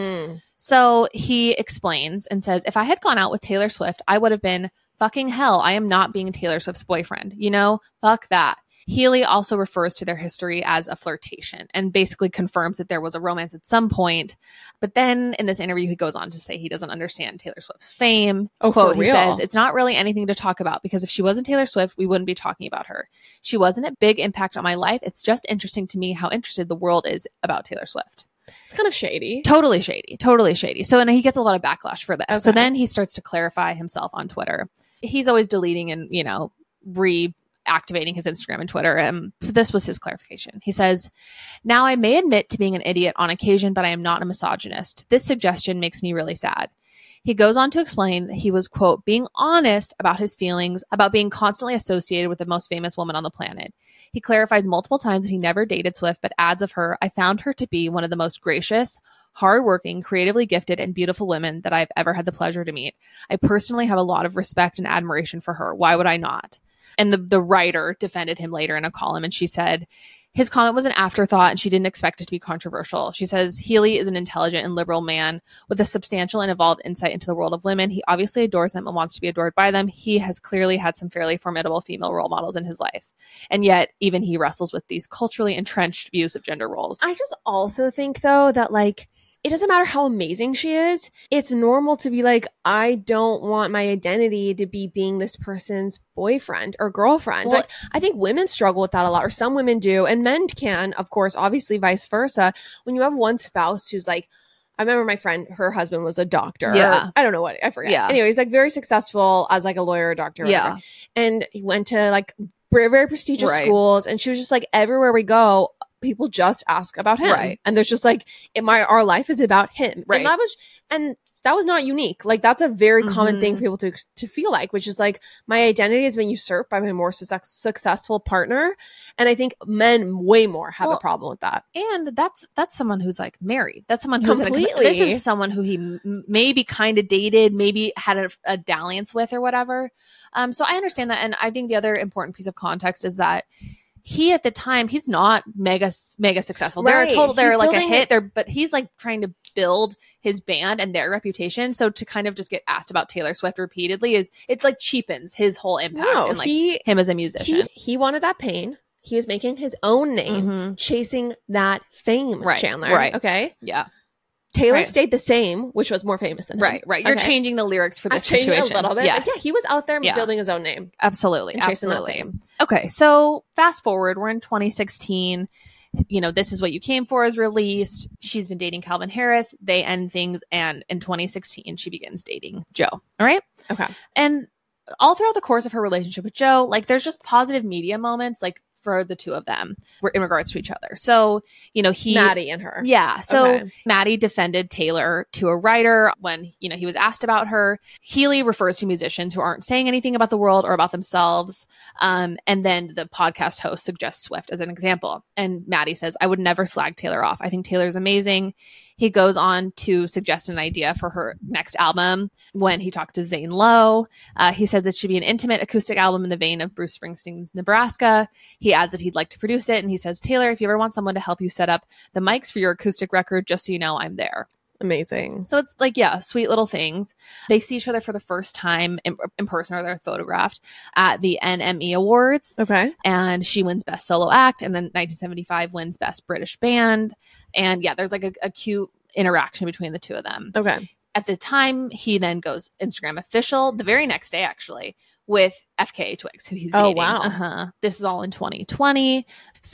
So he explains and says, if I had gone out with Taylor Swift, I would have been fucking hell. I am not being Taylor Swift's boyfriend. You know, fuck that. Healy also refers to their history as a flirtation and basically confirms that there was a romance at some point. But then in this interview, he goes on to say he doesn't understand Taylor Swift's fame. Oh, Quote, for he real? says, it's not really anything to talk about because if she wasn't Taylor Swift, we wouldn't be talking about her. She wasn't a big impact on my life. It's just interesting to me how interested the world is about Taylor Swift. It's kind of shady. Totally shady. Totally shady. So, and he gets a lot of backlash for this. Okay. So then he starts to clarify himself on Twitter. He's always deleting and, you know, reactivating his Instagram and Twitter. So this was his clarification. He says, now I may admit to being an idiot on occasion, but I am not a misogynist. This suggestion makes me really sad. He goes on to explain that he was, quote, being honest about his feelings about being constantly associated with the most famous woman on the planet. He clarifies multiple times that he never dated Swift, but adds of her, I found her to be one of the most gracious, hardworking, creatively gifted, and beautiful women that I've ever had the pleasure to meet. I personally have a lot of respect and admiration for her. Why would I not? And the writer defended him later in a column, and she said, his comment was an afterthought and she didn't expect it to be controversial. She says, Healy is an intelligent and liberal man with a substantial and evolved insight into the world of women. He obviously adores them and wants to be adored by them. He has clearly had some fairly formidable female role models in his life. And yet, even he wrestles with these culturally entrenched views of gender roles. I just also think, though, that like, it doesn't matter how amazing she is. It's normal to be like, I don't want my identity to be being this person's boyfriend or girlfriend. Well, like, I think women struggle with that a lot, or some women do, and men can, of course, obviously vice versa. When you have one spouse who's like, I remember my friend, her husband was a doctor. Yeah. I don't know what, I forget. Yeah. Anyway, he's like very successful as like a lawyer or doctor. Or Yeah. whatever. And he went to like very, very prestigious Right. schools. And she was just like, everywhere we go, people just ask about him. Right. And there's just like, our life is about him. Right. And that was not unique. Like, that's a very common thing Mhm. for people to feel like, which is like, my identity has been usurped by my more successful partner. And I think men way more have Well, a problem with that. And that's someone who's like married. That's someone who's Completely. this is someone who he maybe kind of dated, maybe had a dalliance with or whatever. So I understand that. And I think the other important piece of context is that he at the time, he's not mega successful. Right. They're He's like a building hit there, but he's like trying to build his band and their reputation. So to kind of just get asked about Taylor Swift repeatedly it's like cheapens his whole impact No, and like him as a musician. he wanted that pain. He was making his own name, Mhm. chasing that fame, Right, Chandler. right. Okay. Yeah. Taylor Right. stayed the same, which was more famous than him. Right. You're Okay? changing the lyrics for I'm this changing situation. a little bit. Yes. Yeah, he was out there Yeah. building his own name. Absolutely. And chasing that Absolutely. fame. Okay. So fast forward, we're in 2016. This Is What You Came For is released. She's been dating Calvin Harris. They end things. And in 2016, she begins dating Joe. All right. Okay. And all throughout the course of her relationship with Joe, like there's just positive media moments, like for the two of them in regards to each other. So, Maddie and her. Yeah. So Okay. Maddie defended Taylor to a writer when, he was asked about her. Healy refers to musicians who aren't saying anything about the world or about themselves. And then the podcast host suggests Swift as an example. And Maddie says, I would never slag Taylor off. I think Taylor's amazing. He goes on to suggest an idea for her next album when he talked to Zane Lowe. He says it should be an intimate acoustic album in the vein of Bruce Springsteen's Nebraska. He adds that he'd like to produce it. And he says, Taylor, if you ever want someone to help you set up the mics for your acoustic record, just so you know, I'm there. Amazing. So it's like, yeah, sweet little things. They see each other for the first time in person, or they're photographed at the NME Awards. Okay. And she wins Best Solo Act, and then 1975 wins Best British Band. And yeah, there's like a cute interaction between the two of them. Okay. At the time, he then goes Instagram official the very next day, actually, with FKA Twigs, who he's Oh, dating. wow. This is all in 2020.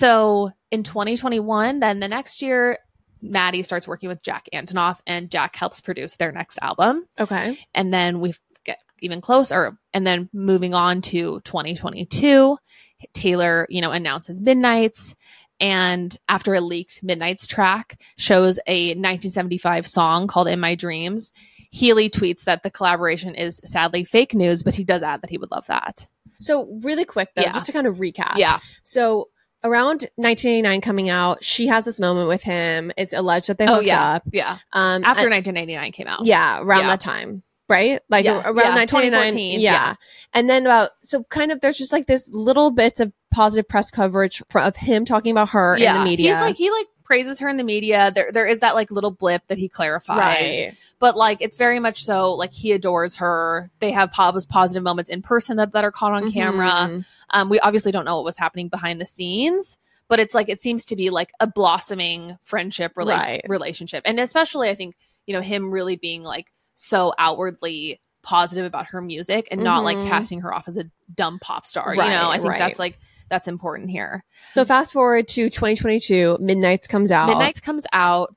So in 2021, then the next year, Maddie starts working with Jack Antonoff, and Jack helps produce their next album. Okay. And then we get even closer. And then moving on to 2022, Taylor, announces Midnights. And after a leaked Midnights track shows a 1975 song called In My Dreams, Healy tweets that the collaboration is sadly fake news, but he does add that he would love that. So really quick though, Yeah. just to kind of recap. Yeah. So around 1989 coming out, she has this moment with him. It's alleged that they Oh, hooked yeah. up. Yeah. Um, After and- 1989 came out. yeah, around Yeah. that time. Right? Like Yeah. around Yeah, 1989. 2014, Yeah. yeah. And then so kind of, there's just like this little bits of positive press coverage of him talking about her in the media. He praises her in the media. There is that like little blip that he clarifies. Right. But like it's very much so like he adores her. They have positive moments in person that are caught on camera. Mhm. We obviously don't know what was happening behind the scenes, but it's like it seems to be like a blossoming friendship Right. relationship. And especially I think, him really being like so outwardly positive about her music and not like Mhm. casting her off as a dumb pop star. Right, I think right. that's important here. So fast forward to 2022, Midnights comes out. Midnights comes out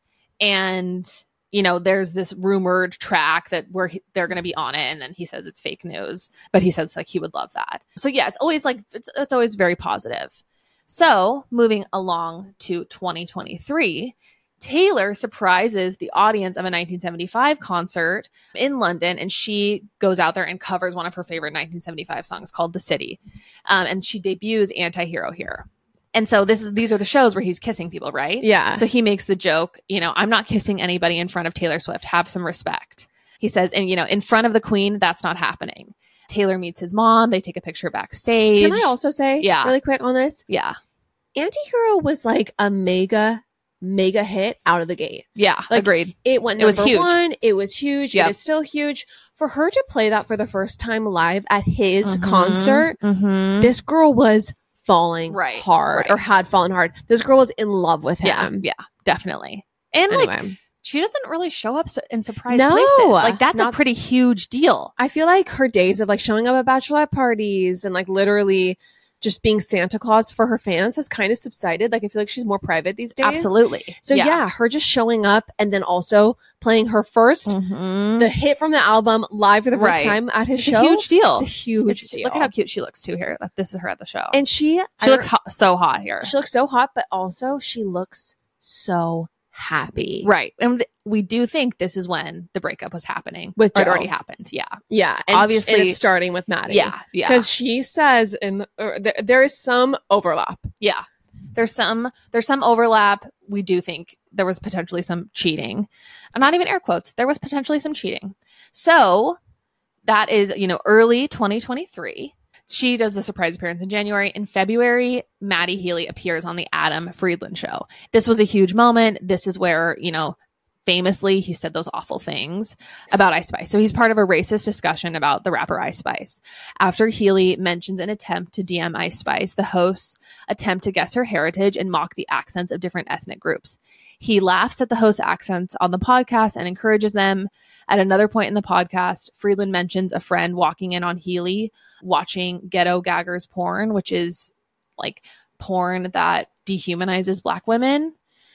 and there's this rumored track that they're going to be on it, and then he says it's fake news, but he says like he would love that. So yeah, it's always like it's always very positive. So moving along to 2023, Taylor surprises the audience of a 1975 concert in London, and she goes out there and covers one of her favorite 1975 songs called "The City," and she debuts "Anti-Hero" here. And so these are the shows where he's kissing people, right? Yeah. So he makes the joke, I'm not kissing anybody in front of Taylor Swift. Have some respect. He says, and in front of the Queen, that's not happening. Taylor meets his mom. They take a picture backstage. Can I also say Yeah. really quick on this? Yeah. Anti-Hero was like a mega hit out of the gate. Yeah. Like, agreed. It went It was number huge. one. It was huge. Yep. It is still huge. For her to play that for the first time live at his Mhm. concert, Mhm. this girl was falling Right, hard right. or had fallen hard. This girl was in love with Yeah. him. Yeah. Definitely. And like, Anyway, she doesn't really show up in surprise No, places. Like that's a not- pretty huge deal. I feel like her days of like showing up at bachelorette parties and like literally just being Santa Claus for her fans has kind of subsided. Like I feel like she's more private these days. Absolutely. So yeah, her just showing up and then also playing her first Mhm. the hit from the album live for the first Right. time at his It's show. a huge deal. It's a huge deal. Look at how cute she looks too here. This is her at the show. and she She looks so hot here. She looks so hot, but also she looks so happy. Right. And we do think this is when the breakup was happening. With Or it Joe. already happened. Yeah. Yeah. And Obviously- and it's starting with Maddie. Yeah. Yeah. Because she says there is some overlap. Yeah. There's some overlap. We do think there was potentially some cheating. Not even air quotes. There was potentially some cheating. So that is, early 2023. She does the surprise appearance in January. In February, Maddie Healy appears on the Adam Friedland show. This was a huge moment. This is where, famously he said those awful things about Ice Spice. So he's part of a racist discussion about the rapper Ice Spice. After Healy mentions an attempt to DM Ice Spice, the hosts attempt to guess her heritage and mock the accents of different ethnic groups. He laughs at the host accents on the podcast and encourages them. At another point in the podcast, Friedland mentions a friend walking in on Healy watching ghetto gaggers porn, which is like porn that dehumanizes Black women.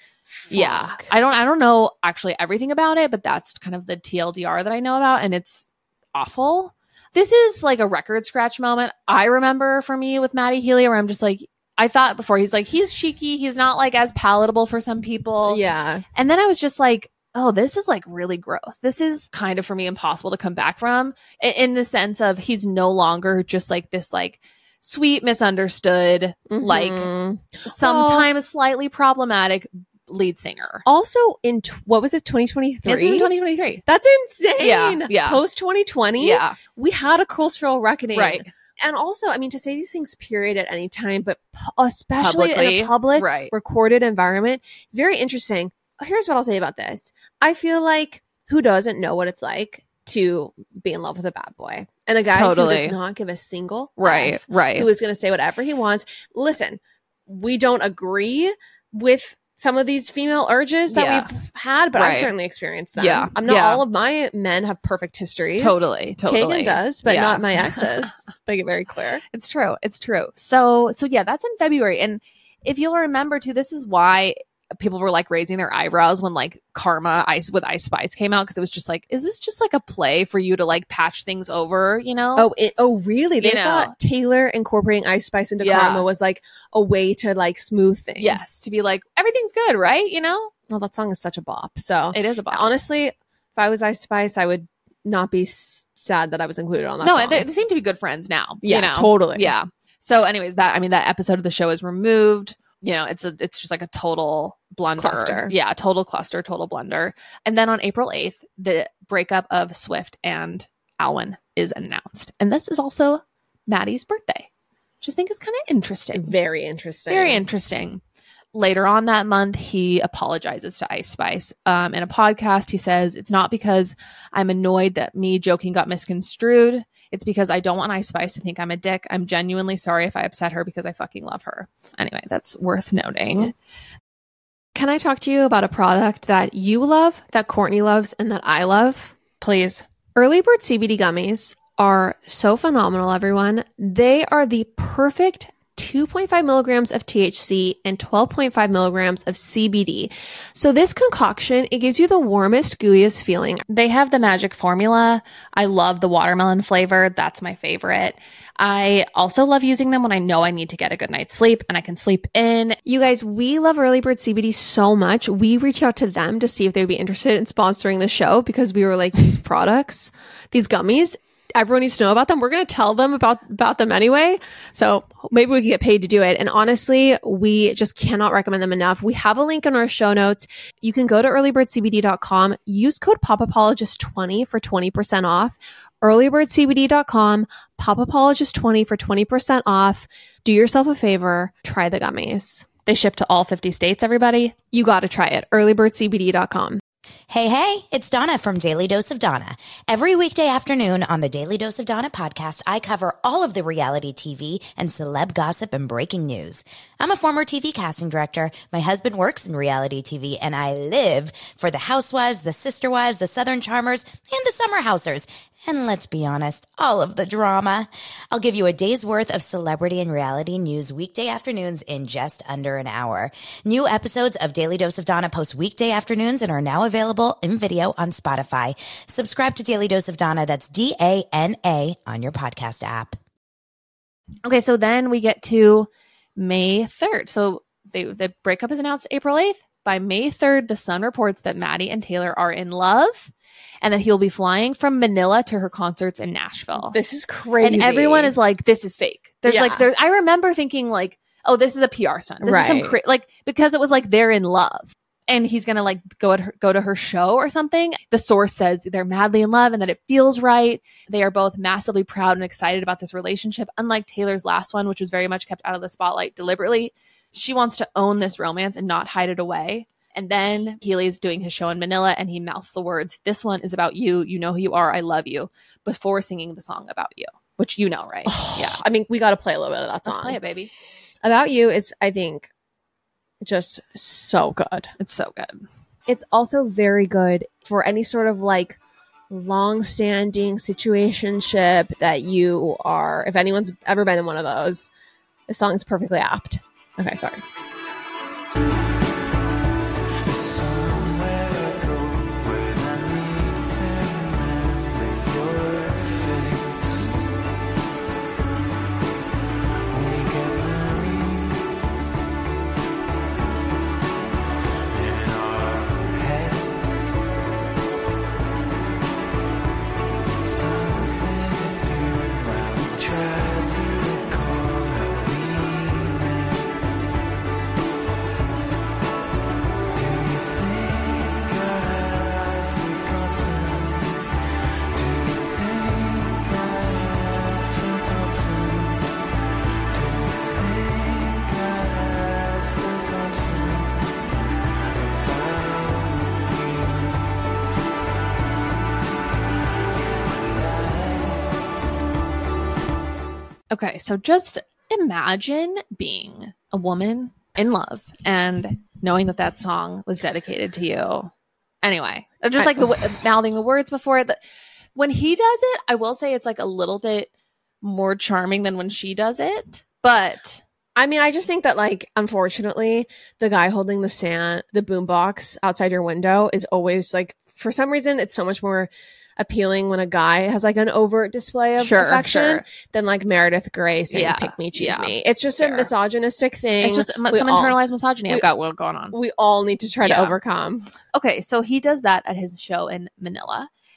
Yeah. Fuck. I don't know actually everything about it, but that's kind of the TLDR that I know about, and it's awful. This is like a record scratch moment I remember for me with Maddie Healy, where I'm just like, I thought before he's cheeky, he's not like as palatable for some people. Yeah. And then I was just like, oh, this is like really gross. This is kind of for me impossible to come back from in the sense of he's no longer just like this like sweet, misunderstood, like Mhm. sometimes slightly problematic lead singer. Also in what was it, 2023? This is in 2023. That's insane. Yeah, yeah. Post 2020, Yeah, we had a cultural reckoning. right, And also, I mean, to say these things period at any time, but especially in Publicly, a public right. recorded environment, it's very interesting. Here's what I'll say about this. I feel like who doesn't know what it's like to be in love with a bad boy? And a guy who Totally. does not give a single right, F, right. who is going to say whatever he wants. Listen, we don't agree with some of these female urges that Yeah. we've had, but I've Right. certainly experienced them. Yeah. I'm not Yeah. all of my men have perfect histories. Totally. Kagan does, but Yeah. not my exes. Make it very clear. It's true. It's true. So yeah, that's in February. And if you'll remember too, this is why people were like raising their eyebrows when like Karma with Ice Spice came out, because it was just like, is this just like a play for you to like patch things over, you know? Oh, really? They You know. thought Taylor incorporating Ice Spice into Yeah. Karma was like a way to like smooth things. Yes, to be like, everything's good, right? You know? Well, that song is such a bop. So It is about honestly, if I was Ice Spice, I would not be sad that I was included on that No, song. they seem to be good friends now. Yeah, you know? totally. Yeah. So anyways, that episode of the show is removed. You know, it's just like a total blunder. Cluster. Yeah, total cluster, total blunder. And then on April 8th, the breakup of Swift and Alwyn is announced. And this is also Maddie's birthday, which I think is kind of interesting. Very interesting. Very interesting. Later on that month, he apologizes to Ice Spice. In a podcast, he says, "It's not because I'm annoyed that me joking got misconstrued. It's because I don't want Ice Spice to think I'm a dick. I'm genuinely sorry if I upset her because I fucking love her." Anyway, that's worth noting. Can I talk to you about a product that you love, that Courtney loves, and that I love? Please. Early Bird CBD gummies are so phenomenal, everyone. They are the perfect 2.5 milligrams of THC and 12.5 milligrams of CBD. So this concoction, it gives you the warmest, gooeyest feeling. They have the magic formula. I love the watermelon flavor. That's my favorite. I also love using them when I know I need to get a good night's sleep and I can sleep in. You guys, we love Early Bird CBD so much. We reached out to them to see if they would be interested in sponsoring the show because we were like, these products, these gummies, everyone needs to know about them. We're going to tell them about them anyway. So maybe we can get paid to do it. And honestly, we just cannot recommend them enough. We have a link in our show notes. You can go to earlybirdcbd.com, use code POPAPologist20 for 20% off. earlybirdcbd.com, POPAPologist20 for 20% off. Do yourself a favor, try the gummies. They ship to all 50 states, everybody. You got to try it. earlybirdcbd.com. Hey, it's Donna from Daily Dose of Donna. Every weekday afternoon on the Daily Dose of Donna podcast, I cover all of the reality TV and celeb gossip and breaking news. I'm a former TV casting director. My husband works in reality TV, and I live for the Housewives, the Sister Wives, the Southern Charmers, and the Summer Housers. And let's be honest, all of the drama. I'll give you a day's worth of celebrity and reality news weekday afternoons in just under an hour. New episodes of Daily Dose of Donna post weekday afternoons and are now available in video on Spotify. Subscribe to Daily Dose of Donna. That's DANA on your podcast app. Okay, so then we get to May 3rd. So the breakup is announced April 8th. By May 3rd, The Sun reports that Maddie and Taylor are in love and that he'll be flying from Manila to her concerts in Nashville. This is crazy. And everyone is like, this is fake. There's I remember thinking like, oh, this is a PR stunt. This is some because it was like they're in love and he's going to like go to her show or something. The source says they're madly in love and that it feels right. They are both massively proud and excited about this relationship. Unlike Taylor's last one, which was very much kept out of the spotlight deliberately. She wants to own this romance and not hide it away. And then Keely's doing his show in Manila and he mouths the words, "This one is about you. You know who you are. I love you," before singing the song About You, which you know, right? Yeah. I mean, we got to play a little bit of that song. Let's play it, baby. About You is, I think, just so good. It's so good. It's also very good for any sort of like long-standing situationship that you are, if anyone's ever been in one of those, this song is perfectly apt. Okay, sorry. Somewhere I go when I need to remember your face. We get married in our heads. Something to do while we try to recall how we met. Do you think I've forgotten? Do you think I've forgotten? Do you think I've forgotten Okay, so just imagine being a woman in love and knowing that that song was dedicated to you. Anyway, just like mouthing the words before it. When he does it, I will say it's like a little bit more charming than when she does it. But I mean, I just think that, like, unfortunately, the guy holding the boombox outside your window is always, like, for some reason, it's so much more appealing when a guy has, like, an overt display of affection than, like, Meredith Grey saying, "Pick me, choose me." It's just a misogynistic thing. it's just some internalized misogyny I've got going on. We all need to try to overcome. Okay, so he does that at his show in Manila.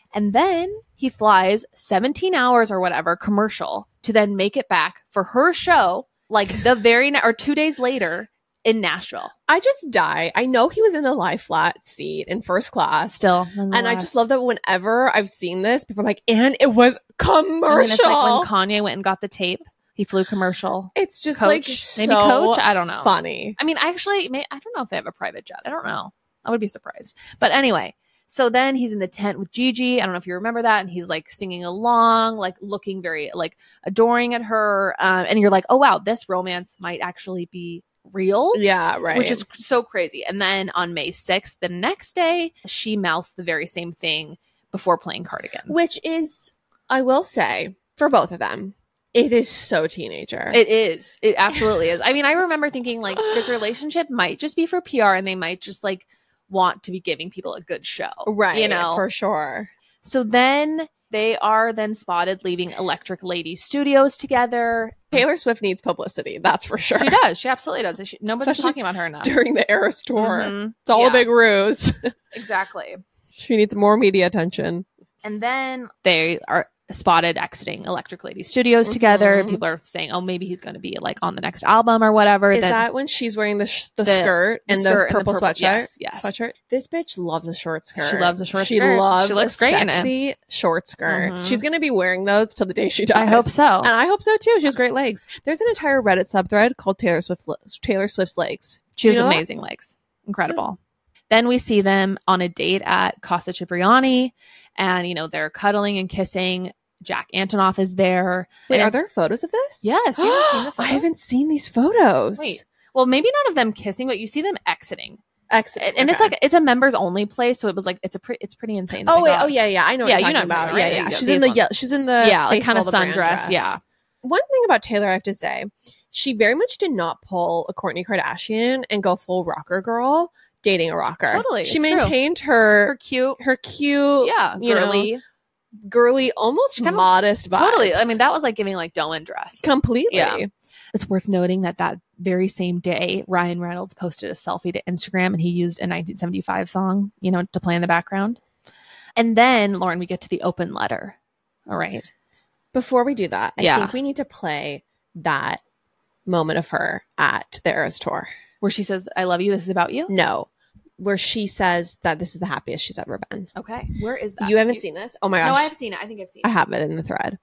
And then he flies 17 hours or whatever commercial to then make it back for her show, like the or 2 days later in Nashville. I just die. I know he was in a lie flat seat in first class. Still. And I just love that whenever I've seen this, people are like, and it was commercial. I mean, it's like when Kanye went and got the tape, he flew commercial. It's just Coach, like maybe so Coach. I don't know. funny. I mean, actually, I don't know if they have a private jet. I don't know. I would be surprised. But anyway, so then he's in the tent with Gigi. I don't know if you remember that. And he's like singing along, like looking very like adoring at her. And you're like, oh, wow, this romance might actually be real. Yeah, right. Which is so crazy. And then on May 6th, the next day, she mouths the very same thing before playing Cardigan. Which is, I will say, for both of them, it is so teenager. It is. It absolutely is. I mean, I remember thinking like this relationship might just be for PR and they might just like want to be giving people a good show. Right. You know, for sure. So then they are then spotted leaving Electric Lady Studios together. Taylor Swift needs publicity. That's for sure. She does. She absolutely does. Nobody's Especially talking about her enough. During the Eras tour. Mhm. It's all Yeah. a big ruse. Exactly. She needs more media attention. And then they are spotted exiting Electric Lady Studios together. Mhm. People are saying, oh, maybe he's going to be like on the next album or whatever. Is Then- that when she's wearing the skirt the and skirt the and the purple purple- sweatshirt? yes. Sweatshirt. This bitch loves a short skirt. She loves a short She skirt. loves She looks a great in it. sexy short skirt. Mhm. She's going to be wearing those till the day she dies. I hope so. And I hope so too. She has great legs. There's an entire Reddit subthread called Taylor Swift's legs. She has You know that? amazing legs. Incredible. Then we see them on a date at Casa Cipriani and, you know, they're cuddling and kissing. Jack Antonoff is there. Wait, And are there photos of this? Yes. You haven't seen the I photos? haven't seen these photos. Wait. Well, maybe not of them kissing, but you see them exiting. Excellent. And it's Okay. like, it's a members only place. So it was like, it's pretty insane. that Oh they wait, got- oh yeah. I know what Yeah, you're you know talking what I'm about. talking about, Yeah, right? yeah. These ones. She's in the Yeah, like kind of Faithful, the brand sundress. Yeah. One thing about Taylor, I have to say, she very much did not pull a Kourtney Kardashian and go full rocker girl dating a rocker. Totally, she it's true. maintained Her cute. her cute, Yeah. you know, Girly. girly, almost Kind of- modest vibes. Totally. I mean, that was like giving like Doan dress. completely. Yeah. It's worth noting that very same day, Ryan Reynolds posted a selfie to Instagram and he used a 1975 song, you know, to play in the background. And then, Lauren, we get to the open letter. All right. Before we do that, I Yeah. think we need to play that moment of her at the Eras tour. Where she says, I love you. This is about you. No, where she says that this is the happiest she's ever been. Okay. Where is that? You haven't seen this? Oh my gosh. No, I have seen it. I think I've seen I it. have it in the thread.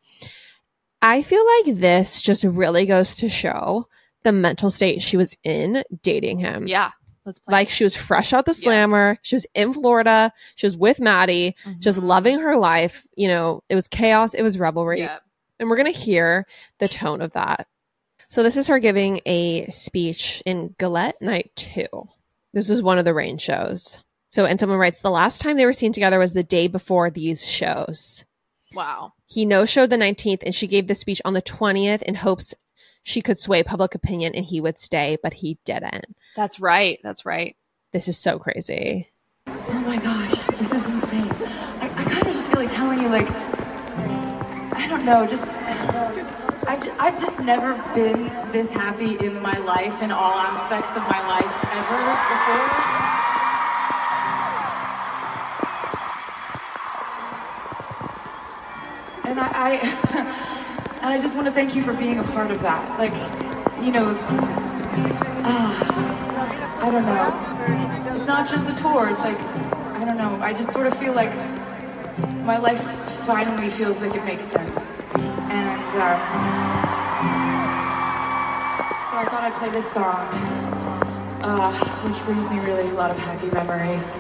I feel like this just really goes to show the mental state she was in dating him. Yeah. Let's play. Like she was fresh out the slammer. She was in Florida. She was with Maddie, just Mhm. loving her life. You know, it was chaos. It was revelry. Yeah. And we're going to hear the tone of that. So this is her giving a speech in Gillette Night 2. This is one of the Rain shows. So, and someone writes, the last time they were seen together was the day before these shows. Wow. He no-showed the 19th, and she gave the speech on the 20th in hopes she could sway public opinion and he would stay, but he didn't. That's right. That's right. This is so crazy. Oh my gosh, this is insane. I kind of just feel like telling you, like, I don't know, just, I've just never been this happy in my life, in all aspects of my life, ever before. And I just want to thank you for being a part of that. Like, you know, I don't know. It's not just the tour. It's like, I don't know. I just sort of feel like my life finally feels like it makes sense. And so I thought I'd play this song, which brings me really a lot of happy memories.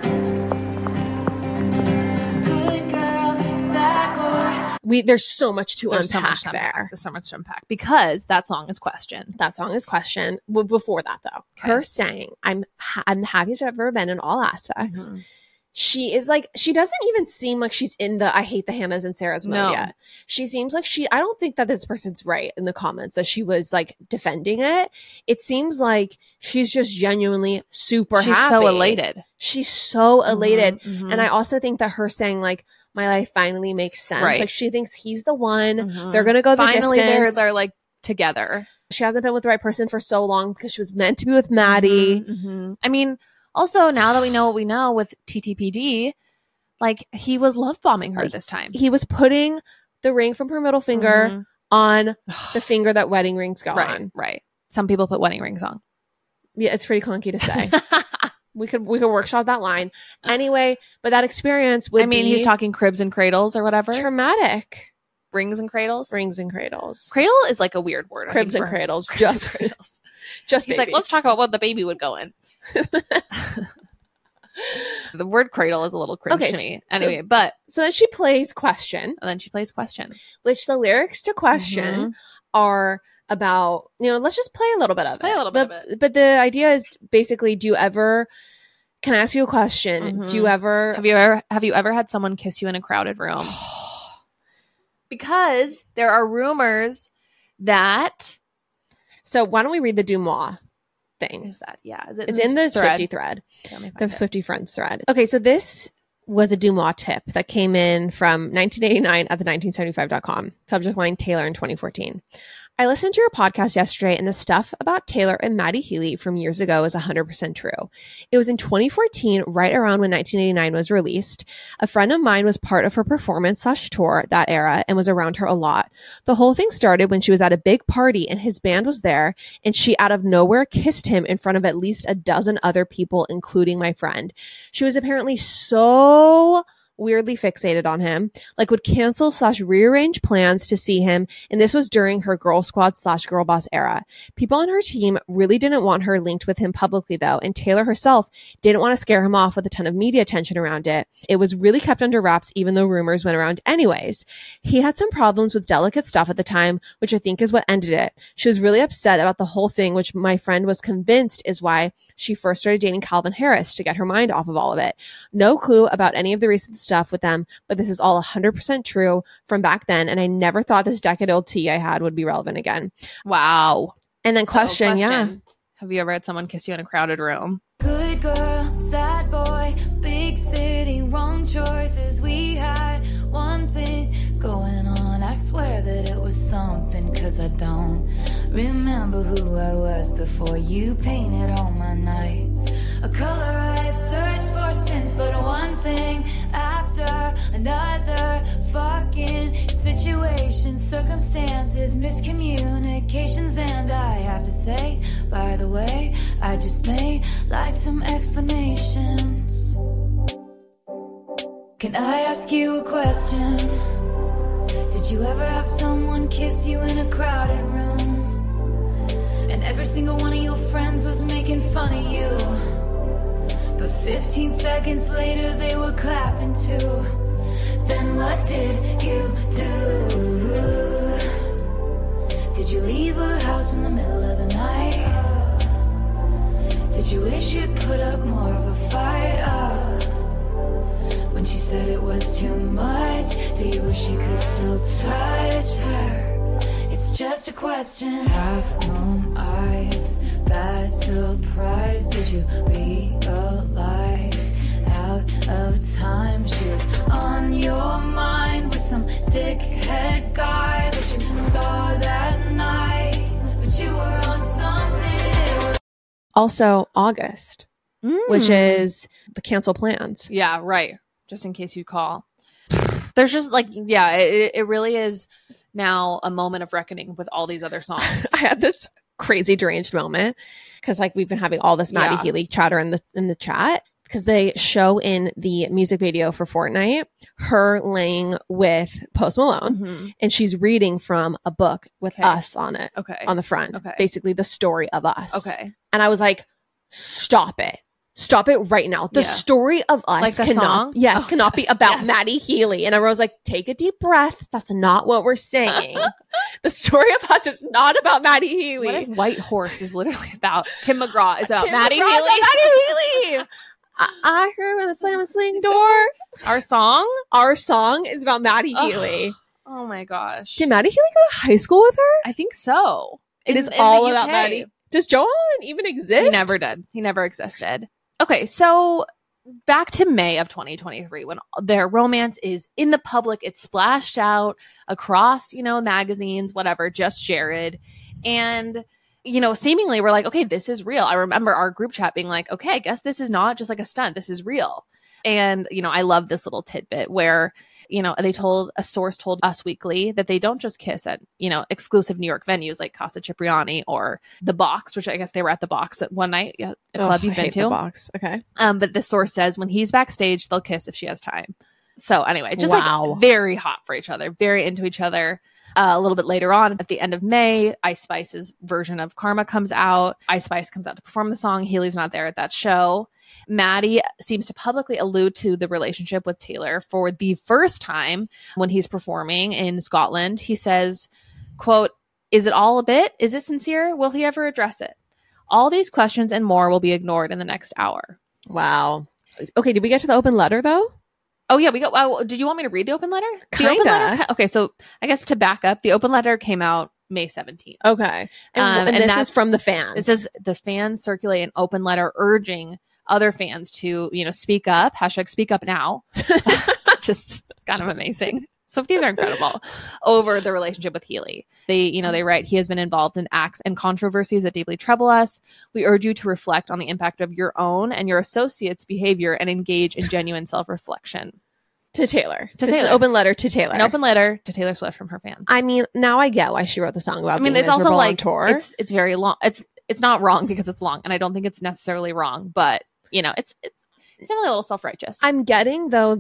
Good girl, sad boy. There's so much to There's so unpack much to unpack. there. There's so much to unpack because that song is Question. That song is Question. Well, before that, though, her saying, I'm the happiest I've ever been in all aspects. Mhm. She is like, she doesn't even seem like she's in the I hate the Hannahs and Sarah's mode No. yet. She seems like I don't think that this person's right in the comments that she was like defending it. It seems like she's just genuinely super She's happy. so elated. She's so elated. Mhm, And I also think that her saying like, my life finally makes sense. Right. Like she thinks he's the one. mhm. They're going to go the Finally, distance. they're like together. She hasn't been with the right person for so long because she was meant to be with Maddie. Mhm, mhm. I mean, also now that we know what we know with TTPD, Like he was love bombing her this time. He was putting the ring from her middle finger Mhm. on the finger that wedding rings go Right, on. right. Some people put wedding rings on. Yeah, it's pretty clunky to say. We could workshop that line. Anyway, but that experience would I mean, be he's talking cribs and cradles or whatever. traumatic. Rings and cradles. Rings and cradles. Cradle is like a weird word. I Cribs think, and for- cradles. Cribs and Just cradles. just He's like, babies. let's talk about what the baby would go in. The word cradle is a little cringe Okay, to me. so- Anyway, but So then she plays question, and then she plays question. which the lyrics to question Mhm. are about, let's just play a little bit of play it. a little bit of it. But the idea is basically, can I ask you a question? Mhm. Do you ever Have you ever had someone kiss you in a crowded room? Because there are rumors that So why don't we read the Dumois thing? is it It's in the thread? Swifty thread, Let me the find it. Swifty Friends thread. Okay, so this was a Dumois tip that came in from 1989 at the 1975.com. Subject line, Taylor in 2014. I listened to your podcast yesterday, and the stuff about Taylor and Maddie Healy from years ago is 100% true. It was in 2014, right around when 1989 was released. A friend of mine was part of her performance/tour that era and was around her a lot. The whole thing started when she was at a big party and his band was there, and she out of nowhere kissed him in front of at least a dozen other people, including my friend. She was apparently so weirdly fixated on him, like would cancel/rearrange plans to see him. And this was during her girl squad/girl boss era. People on her team really didn't want her linked with him publicly though. And Taylor herself didn't want to scare him off with a ton of media attention around it. It was really kept under wraps, even though rumors went around anyways. He had some problems with delicate stuff at the time, which I think is what ended it. She was really upset about the whole thing, which my friend was convinced is why she first started dating Calvin Harris to get her mind off of all of it. No clue about any of the recent stuff with them, but this is all 100% true from back then, and I never thought this decade-old tea I had would be relevant again. Wow. And then question, yeah. Have you ever had someone kiss you in a crowded room? Good girl, sad boy, big city, wrong choices. We had one thing going on. I swear that it was something, 'cause I don't remember who I was before you painted all my nights. A color I've searched for since, but one thing after another. Fucking situation, circumstances, miscommunications, and I have to say, by the way, I just may like some explanations. Can I ask you a question? Did you ever have someone kiss you in a crowded room? And every single one of your friends was making fun of you. But 15 seconds later they were clapping too. Then what did you do? Did you leave her house in the middle of the night? Did you wish you'd put up more of a fight? When she said it was too much, do you wish you could still touch her? It's just a question. Half moon eyes, bad surprise. Did you realize out of time she was on your mind with some dickhead guy that you saw that night, but you were on something. Also, August, which Mm. is the cancel plans. Yeah, right. Just in case you call. There's just like, yeah, it really is now a moment of reckoning with all these other songs. I had this crazy deranged moment because like we've been having all this Maddie Yeah. Healy chatter in the chat because they show in the music video for Fortnite her laying with Post Malone Mhm. and she's reading from a book with Okay. us on it Okay. on the front. Okay. Basically the story of us. Okay. And I was like, stop it. Stop it right now. The Yeah. story of us Like the cannot, song? yes, Oh, cannot be yes, about yes. Maddie Healy. And everyone was like, take a deep breath. That's not what we're saying. The story of us is not about Maddie Healy. What if White Horse is literally about Tim McGraw is about Tim Maddie McGraw's Healy? about Maddie Healy. I heard when the slam a swing door. Our song? Our song is about Maddie Ugh. Healy. Oh my gosh. Did Maddie Healy go to high school with her? I think so. It In- is in the all about UK. Maddie. Does Joe Allen even exist? He never did. He never existed. Okay, so back to May of 2023 when their romance is in the public. It's splashed out across, magazines, whatever, just Jared. And, seemingly we're like, okay, this is real. I remember our group chat being like, okay, I guess this is not just like a stunt. This is real. And, I love this little tidbit where, a source told Us Weekly that they don't just kiss at, exclusive New York venues like Casa Cipriani or The Box, which I guess they were at The Box at one night, a club you've I been hate to. The Box. Okay. But this source says when he's backstage, they'll kiss if she has time. So anyway, just Wow. like very hot for each other, very into each other. A little bit later on, at the end of May, Ice Spice's version of Karma comes out. Ice Spice comes out to perform the song. Haley's not there at that show. Maddie seems to publicly allude to the relationship with Taylor for the first time when he's performing in Scotland. He says, quote, "Is it all a bit? Is it sincere? Will he ever address it? All these questions and more will be ignored in the next hour." Wow. Okay. Did we get to the open letter though? Oh yeah, we got. Did you want me to read the open letter? The open Kinda. letter. Okay, so I guess to back up, the open letter came out May 17th. Okay. And this that's is from the fans. This is the fans circulate an open letter urging other fans to, speak up. # speak up now. Just kind of amazing. Swifties are incredible over the relationship with Healy. They write, "He has been involved in acts and controversies that deeply trouble us. We urge you to reflect on the impact of your own and your associates' behavior and engage in genuine self-reflection." to Taylor. To This is Taylor. an open letter to Taylor. An open letter to Taylor Swift from her fans. I mean, now I get why she wrote the song about. I mean, being it's also miserable on like tour. it's very long. It's not wrong because it's long, and I don't think it's necessarily wrong, but it's definitely a little self-righteous. I'm getting though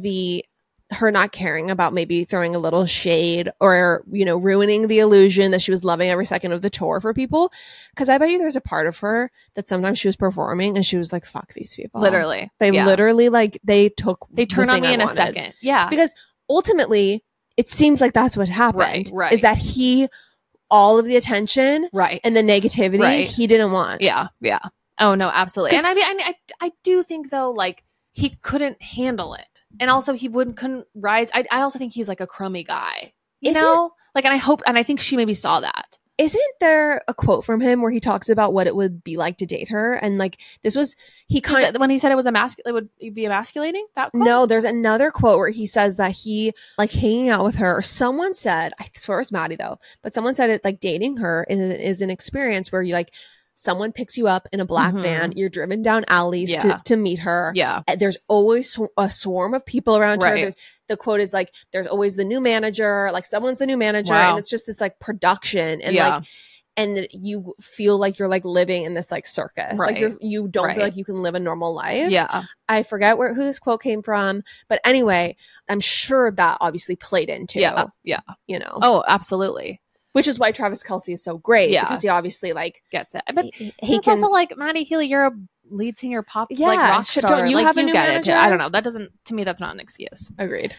her not caring about maybe throwing a little shade or ruining the illusion that she was loving every second of the tour for people, because I bet you there's a part of her that sometimes she was performing and she was like, fuck these people. Literally. They Yeah. literally they turn the on thing me I in a wanted. second. Yeah. Because ultimately it seems like that's what happened. Right. Is that all of the attention Right. and the negativity Right. he didn't want. Yeah. Yeah. Oh no, absolutely. And I mean, I do think though, like he couldn't handle it, and also he couldn't rise. I also think he's like a crummy guy, you Isn't- know. Like, and I think she maybe saw that. Isn't there a quote from him where he talks about what it would be like to date her? And like this was When he said it would be emasculating. That quote? No, there's another quote where he says that he like hanging out with her, or someone said, I swear it was Maddie though, but someone said it like dating her is an experience where you like someone picks you up in a black Mhm. van, you're driven down alleys Yeah. to meet her. Yeah. And there's always a swarm of people around her. Right. The quote is like, there's always the new manager, like someone's the new manager. Wow. And it's just this like production and Yeah. like, and you feel like you're like living in this like circus. Right. Like you don't Right. feel like you can live a normal life. Yeah. I forget who this quote came from, but anyway, I'm sure that obviously played into, Yeah. Yeah. Oh, absolutely. which is why Travis Kelce is so great, Yeah. because he obviously like Gets it. But he it's can also like Maddie Healy, you're a lead singer, pop, like Yeah, rock should- star. don't you like, have a new get manager? it. I don't know. That doesn't, to me, that's not an excuse. agreed.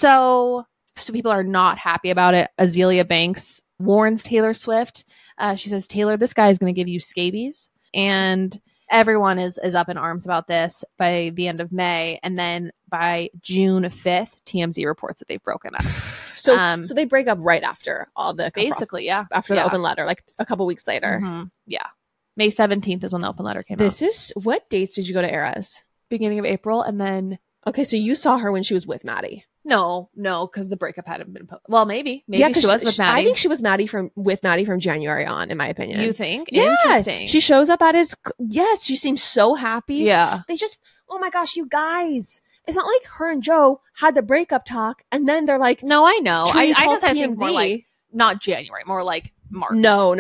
So people are not happy about it. Azealia Banks warns Taylor Swift. She says, "Taylor, this guy is going to give you scabies." And everyone is up in arms about this by the end of May. And then by June 5th, TMZ reports that they've broken up. So so they break up right after all the Basically, yeah. after the Yeah. open letter, like a couple weeks later. Mhm. Yeah. May 17th is when the open letter came out. This is what dates did you go to Eras? Beginning of April. And then Okay, so you saw her when she was with Maddie. no, because the breakup hadn't been well, maybe 'cause she was with Maddie. I think she was with Maddie from January on, in my opinion. You think? Yeah, Interesting. she shows up at his. Yes, she seems so happy. yeah. They just, oh my gosh, you guys. It's not like her and Joe had the breakup talk and then they're like, No, I know. Tree I calls guess I think TMZ. more like not January, more like March. no.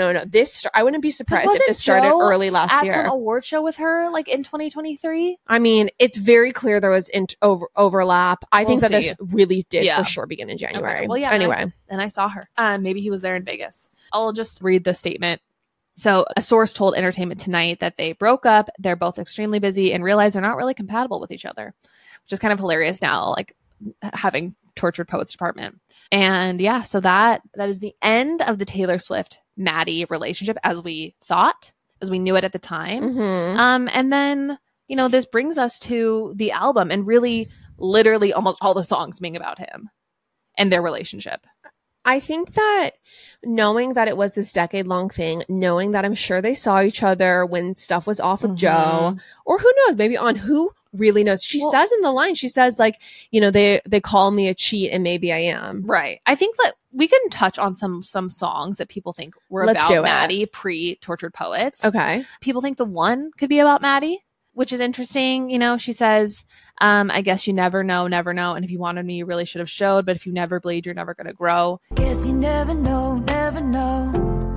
I wouldn't be surprised if Wasn't this started Joe early last at year. some award show with her like in 2023. I mean, it's very clear there was overlap. I think We'll that see. this really did Yeah. for sure begin in January. Okay. Well, yeah. Anyway, And I saw her. Maybe he was there in Vegas. I'll just read the statement. So a source told Entertainment Tonight that they broke up. They're both extremely busy and realize they're not really compatible with each other, which is kind of hilarious now, like having Tortured Poets Department. And yeah, so that is the end of the Taylor Swift Maddie relationship as we thought, as we knew it at the time. mhm. And then, this brings us to the album and really literally almost all the songs being about him and their relationship. I think that knowing that it was this decade-long thing, knowing that I'm sure they saw each other when stuff was off with Joe, or who knows, maybe on who really knows. She Well- says in the line, she says like, they call me a cheat and maybe I am. Right. I think that we can touch on some songs that people think were Let's about do it. Maddie pre-Tortured Poets. Okay. People think The One could be about Maddie. which is interesting. You know, she says, I guess you never know. And if you wanted me, you really should have showed. But if you never bleed, you're never going to grow. Guess you never know, never know.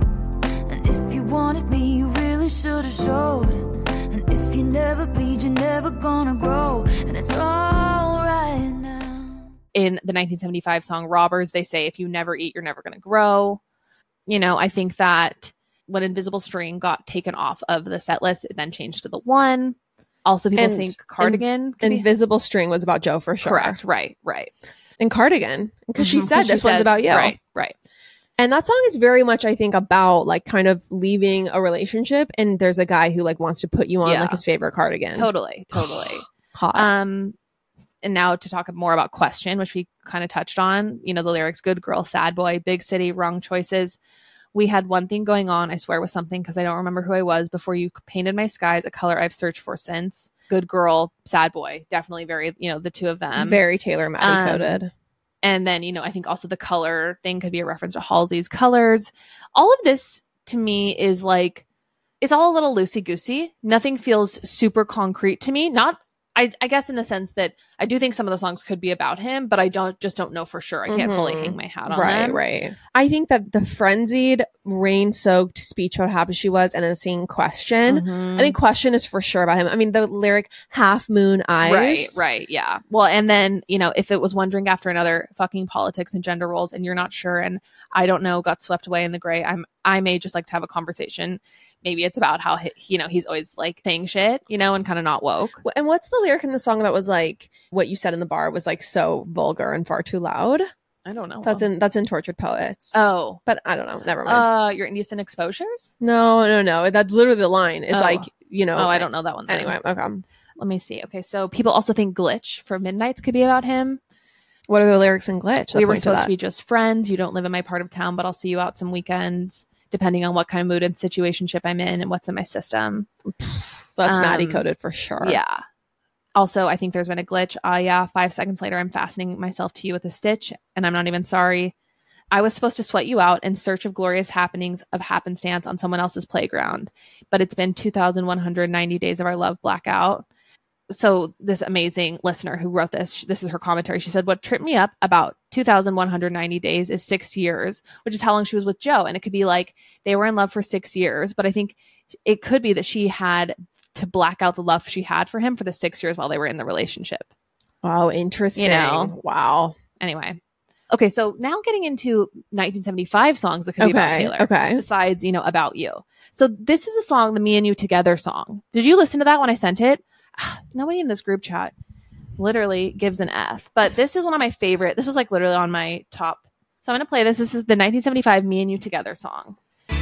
And if you wanted me, you really should have showed. And if you never bleed, you're never gonna grow. And it's all right now. In the 1975 song Robbers, they say, if you never eat, you're never going to grow. You know, I think that when Invisible String got taken off of the set list, it then changed to The One. Also, people think Cardigan. could be- Invisible String was about Joe for sure. Correct. Right. And Cardigan, because she Mhm, said 'cause she this one's says- about you. Right. And that song is very much, I think, about like kind of leaving a relationship, and there's a guy who like wants to put you on Yeah. like his favorite cardigan. Totally. Hot. And now to talk more about Question, which we kind of touched on, you know, the lyrics, good girl, sad boy, big city, wrong choices. We had one thing going on, I swear, with something, because I don't remember who I was before you painted my skies, a color I've searched for since. Good girl, sad boy, definitely very, you know, the two of them. Very Taylor Maddie coded. And then, you know, I think also the color thing could be a reference to Halsey's colors. All of this to me is like, it's all a little loosey-goosey. Nothing feels super concrete to me. Not, I guess in the sense that I do think some of the songs could be about him, but I just don't know for sure. I can't fully hang my hat on them. Right. I think that the frenzied, rain-soaked speech about how happy she was, and then singing Question. Mhm. I think Question is for sure about him. I mean, the lyric "half moon eyes." Right, yeah. Well, and then, you know, if it was one drink after another, fucking politics and gender roles, and you're not sure, and I don't know, got swept away in the gray, I may just like to have a conversation. Maybe it's about how you know, he's always like saying shit, you know, and kind of not woke. And what's the lyric in the song that was like, what you said in the bar was like so vulgar and far too loud? I don't know. That's in Tortured Poets. Oh, But I don't know. Never mind. your indecent exposures? No. That's literally the line. It's Oh. like, you know. Oh, I don't know that one. then. Anyway, okay. Let me see. Okay, so people also think Glitch for Midnights could be about him. What are the lyrics in Glitch? We were supposed to be just friends. You don't live in my part of town, but I'll see you out some weekends, depending on what kind of mood and situationship I'm in and what's in my system. That's Maddie coded for sure. Yeah. Also, I think there's been a glitch. Yeah, 5 seconds later, I'm fastening myself to you with a stitch, and I'm not even sorry. I was supposed to sweat you out in search of glorious happenings of happenstance on someone else's playground, but it's been 2,190 days of our love blackout. So this amazing listener who wrote this is her commentary. She said, what tripped me up about 2,190 days is 6 years, which is how long she was with Joe. And it could be like they were in love for 6 years, but I think it could be that she had to black out the love she had for him for the 6 years while they were in the relationship. Wow, interesting. You know? Wow. Anyway. Okay, so now getting into 1975 songs that could be about Taylor. Okay. Besides, you know, About You. So this is the song, the Me and You Together song. Did you listen to that when I sent it? Nobody in this group chat literally gives an F. But this is one of my favorite. This was like literally on my top. So I'm going to play this. This is the 1975 Me and You Together song.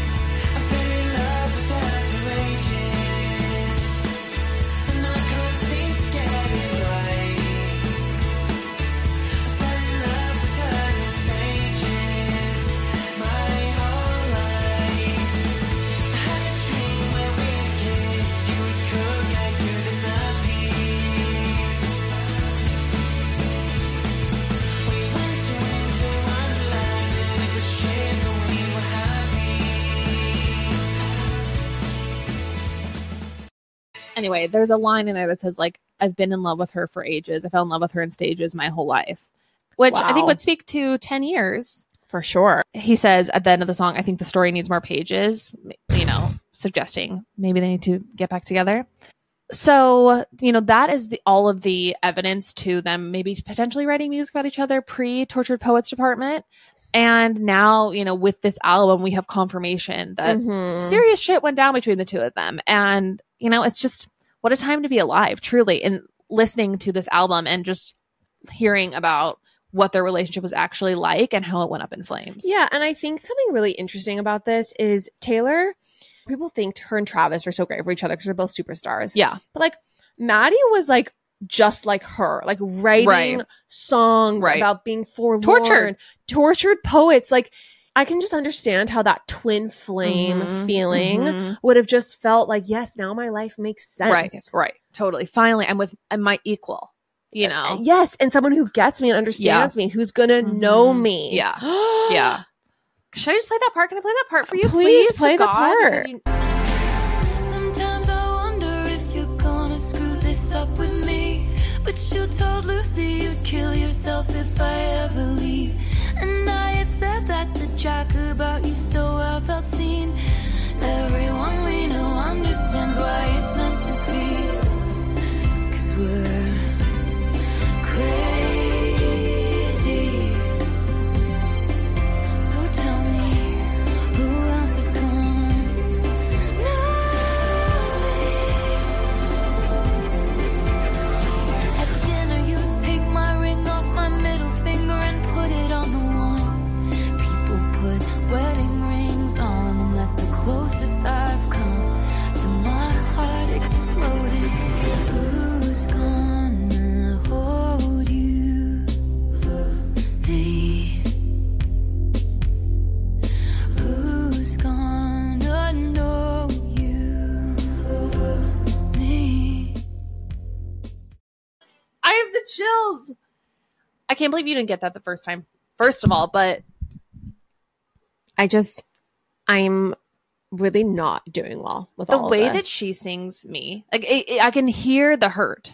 Anyway, there's a line in there that says, like, I've been in love with her for ages. I fell in love with her in stages my whole life, which I think Wow. would speak to 10 years. For sure. He says at the end of the song, I think the story needs more pages, you know, suggesting maybe they need to get back together. So, you know, that is all of the evidence to them maybe potentially writing music about each other pre-Tortured Poets Department. And now, you know, with this album, we have confirmation that Mhm. serious shit went down between the two of them. And, you know, it's just what a time to be alive, truly. And listening to this album and just hearing about what their relationship was actually like and how it went up in flames. Yeah, and I think something really interesting about this is Taylor, people think her and Travis are so great for each other because they're both superstars. Yeah. But like Maddie was like just like her, like writing Right. songs Right. about being forlorn, tortured poets. Like I can just understand how that twin flame Mhm, feeling mhm. would have just felt like, yes, now my life makes sense. Right. Totally. Finally, I'm with my equal, you know? Yes, and someone who gets me and understands me, who's gonna know Mhm. me. Yeah. Yeah. Should I just play that part? Can I play that part for you? Please To play the God? part. Because you- Sometimes I wonder if you're gonna scream But you told Lucy you'd kill yourself if I ever leave. And I had said that to Jack about you, so I felt seen. Everyone we know understands why it's meant to be. 'Cause we're crazy. So tell me, who else is gonna know me? At dinner you take my ring off my middle finger and put it on the one. People put wedding rings on, and that's the closest I've come to my heart exploding. Who's gonna hold you, me? Who's gonna know you, me? I have the chills. I can't believe you didn't get that the first time. First of all, but I'm really not doing well with the all way of that this. she sings me, like I can hear the hurt.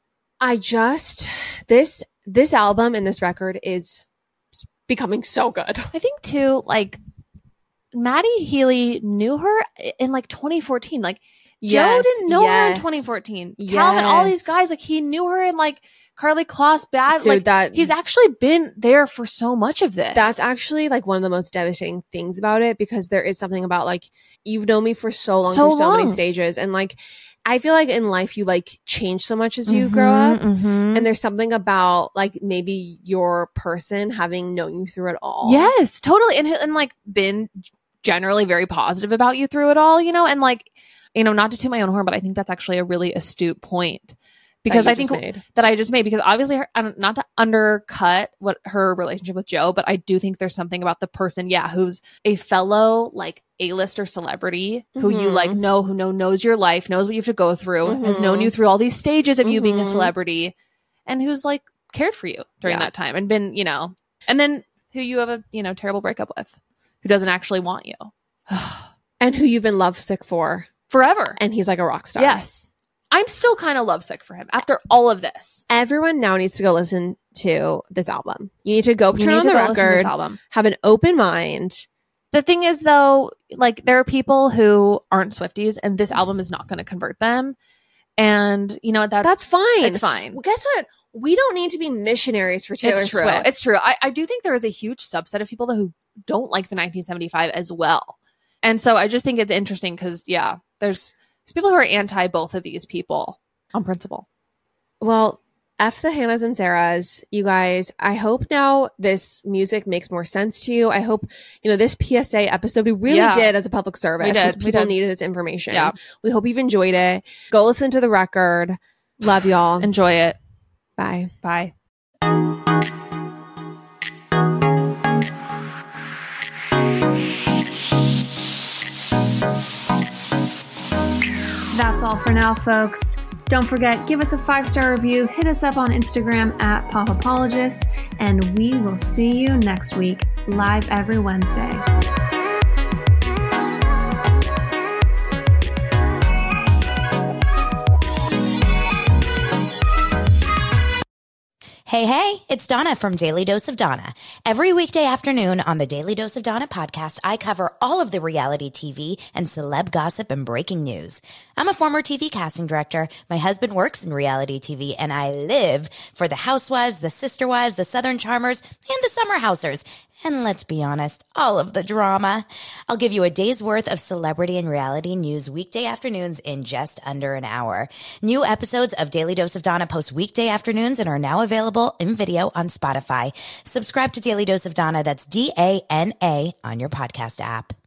This album and this record is becoming so good. I think too, like Maddie Healy knew her in like 2014. Like Joe Yes, didn't know her in yes. 2014. Calvin, all these Yes. guys, like he knew her in like Carly Kloss, Bad. Dude, like he's actually been there for so much of this. That's actually like one of the most devastating things about it, because there is something about like, you've known me for so long, So through so many long. stages. And like, I feel like in life you like change so much as you grow up. And there's something about like maybe your person having known you through it all. yes, totally, and like been generally very positive about you through it all, you know, and like, you know, not to toot my own horn, but I think that's actually a really astute point. Because That I you think just made. that I just made, because obviously not to undercut what her relationship with Joe, but I do think there's something about the person, who's a fellow like A-lister celebrity who you like know, who knows your life, knows what you have to go through, has known you through all these stages of you being a celebrity, and who's like cared for you during that time and been, you know, and then who you have a, you know, terrible breakup with, who doesn't actually want you And who you've been lovesick for. forever. And he's like a rock star. Yes. I'm still kind of lovesick for him after all of this. Everyone now needs to go listen to this album. You need to go You turn need on to the go listen to this record, album. have an open mind. The thing is, though, like there are people who aren't Swifties, and this album is not going to convert them. And you know That's fine. It's fine. Well, guess what? We don't need to be missionaries for Taylor It's true. Swift. It's true. I do think there is a huge subset of people who don't like the 1975 as well. And so I just think it's interesting because, there's people who are anti both of these people on principle. Well, F the Hannahs and Sarahs, you guys. I hope now this music makes more sense to you. I hope, you know, this PSA episode we really did as a public service. We did. because We people did. needed this information. Yeah. We hope you've enjoyed it. Go listen to the record. Love y'all. Enjoy it. Bye. Bye. That's all for now, folks. Don't forget, give us a 5-star review, hit us up on Instagram at Popapologists, and we will see you next week, live every Wednesday. Hey, it's Donna from Daily Dose of Donna. Every weekday afternoon on the Daily Dose of Donna podcast, I cover all of the reality TV and celeb gossip and breaking news. I'm a former TV casting director. My husband works in reality TV, and I live for the Housewives, the Sister Wives, the Southern Charmers, and the Summer Housers. And let's be honest, all of the drama. I'll give you a day's worth of celebrity and reality news weekday afternoons in just under an hour. New episodes of Daily Dose of Donna post weekday afternoons and are now available in video on Spotify. Subscribe to Daily Dose of Donna, that's DANA, on your podcast app.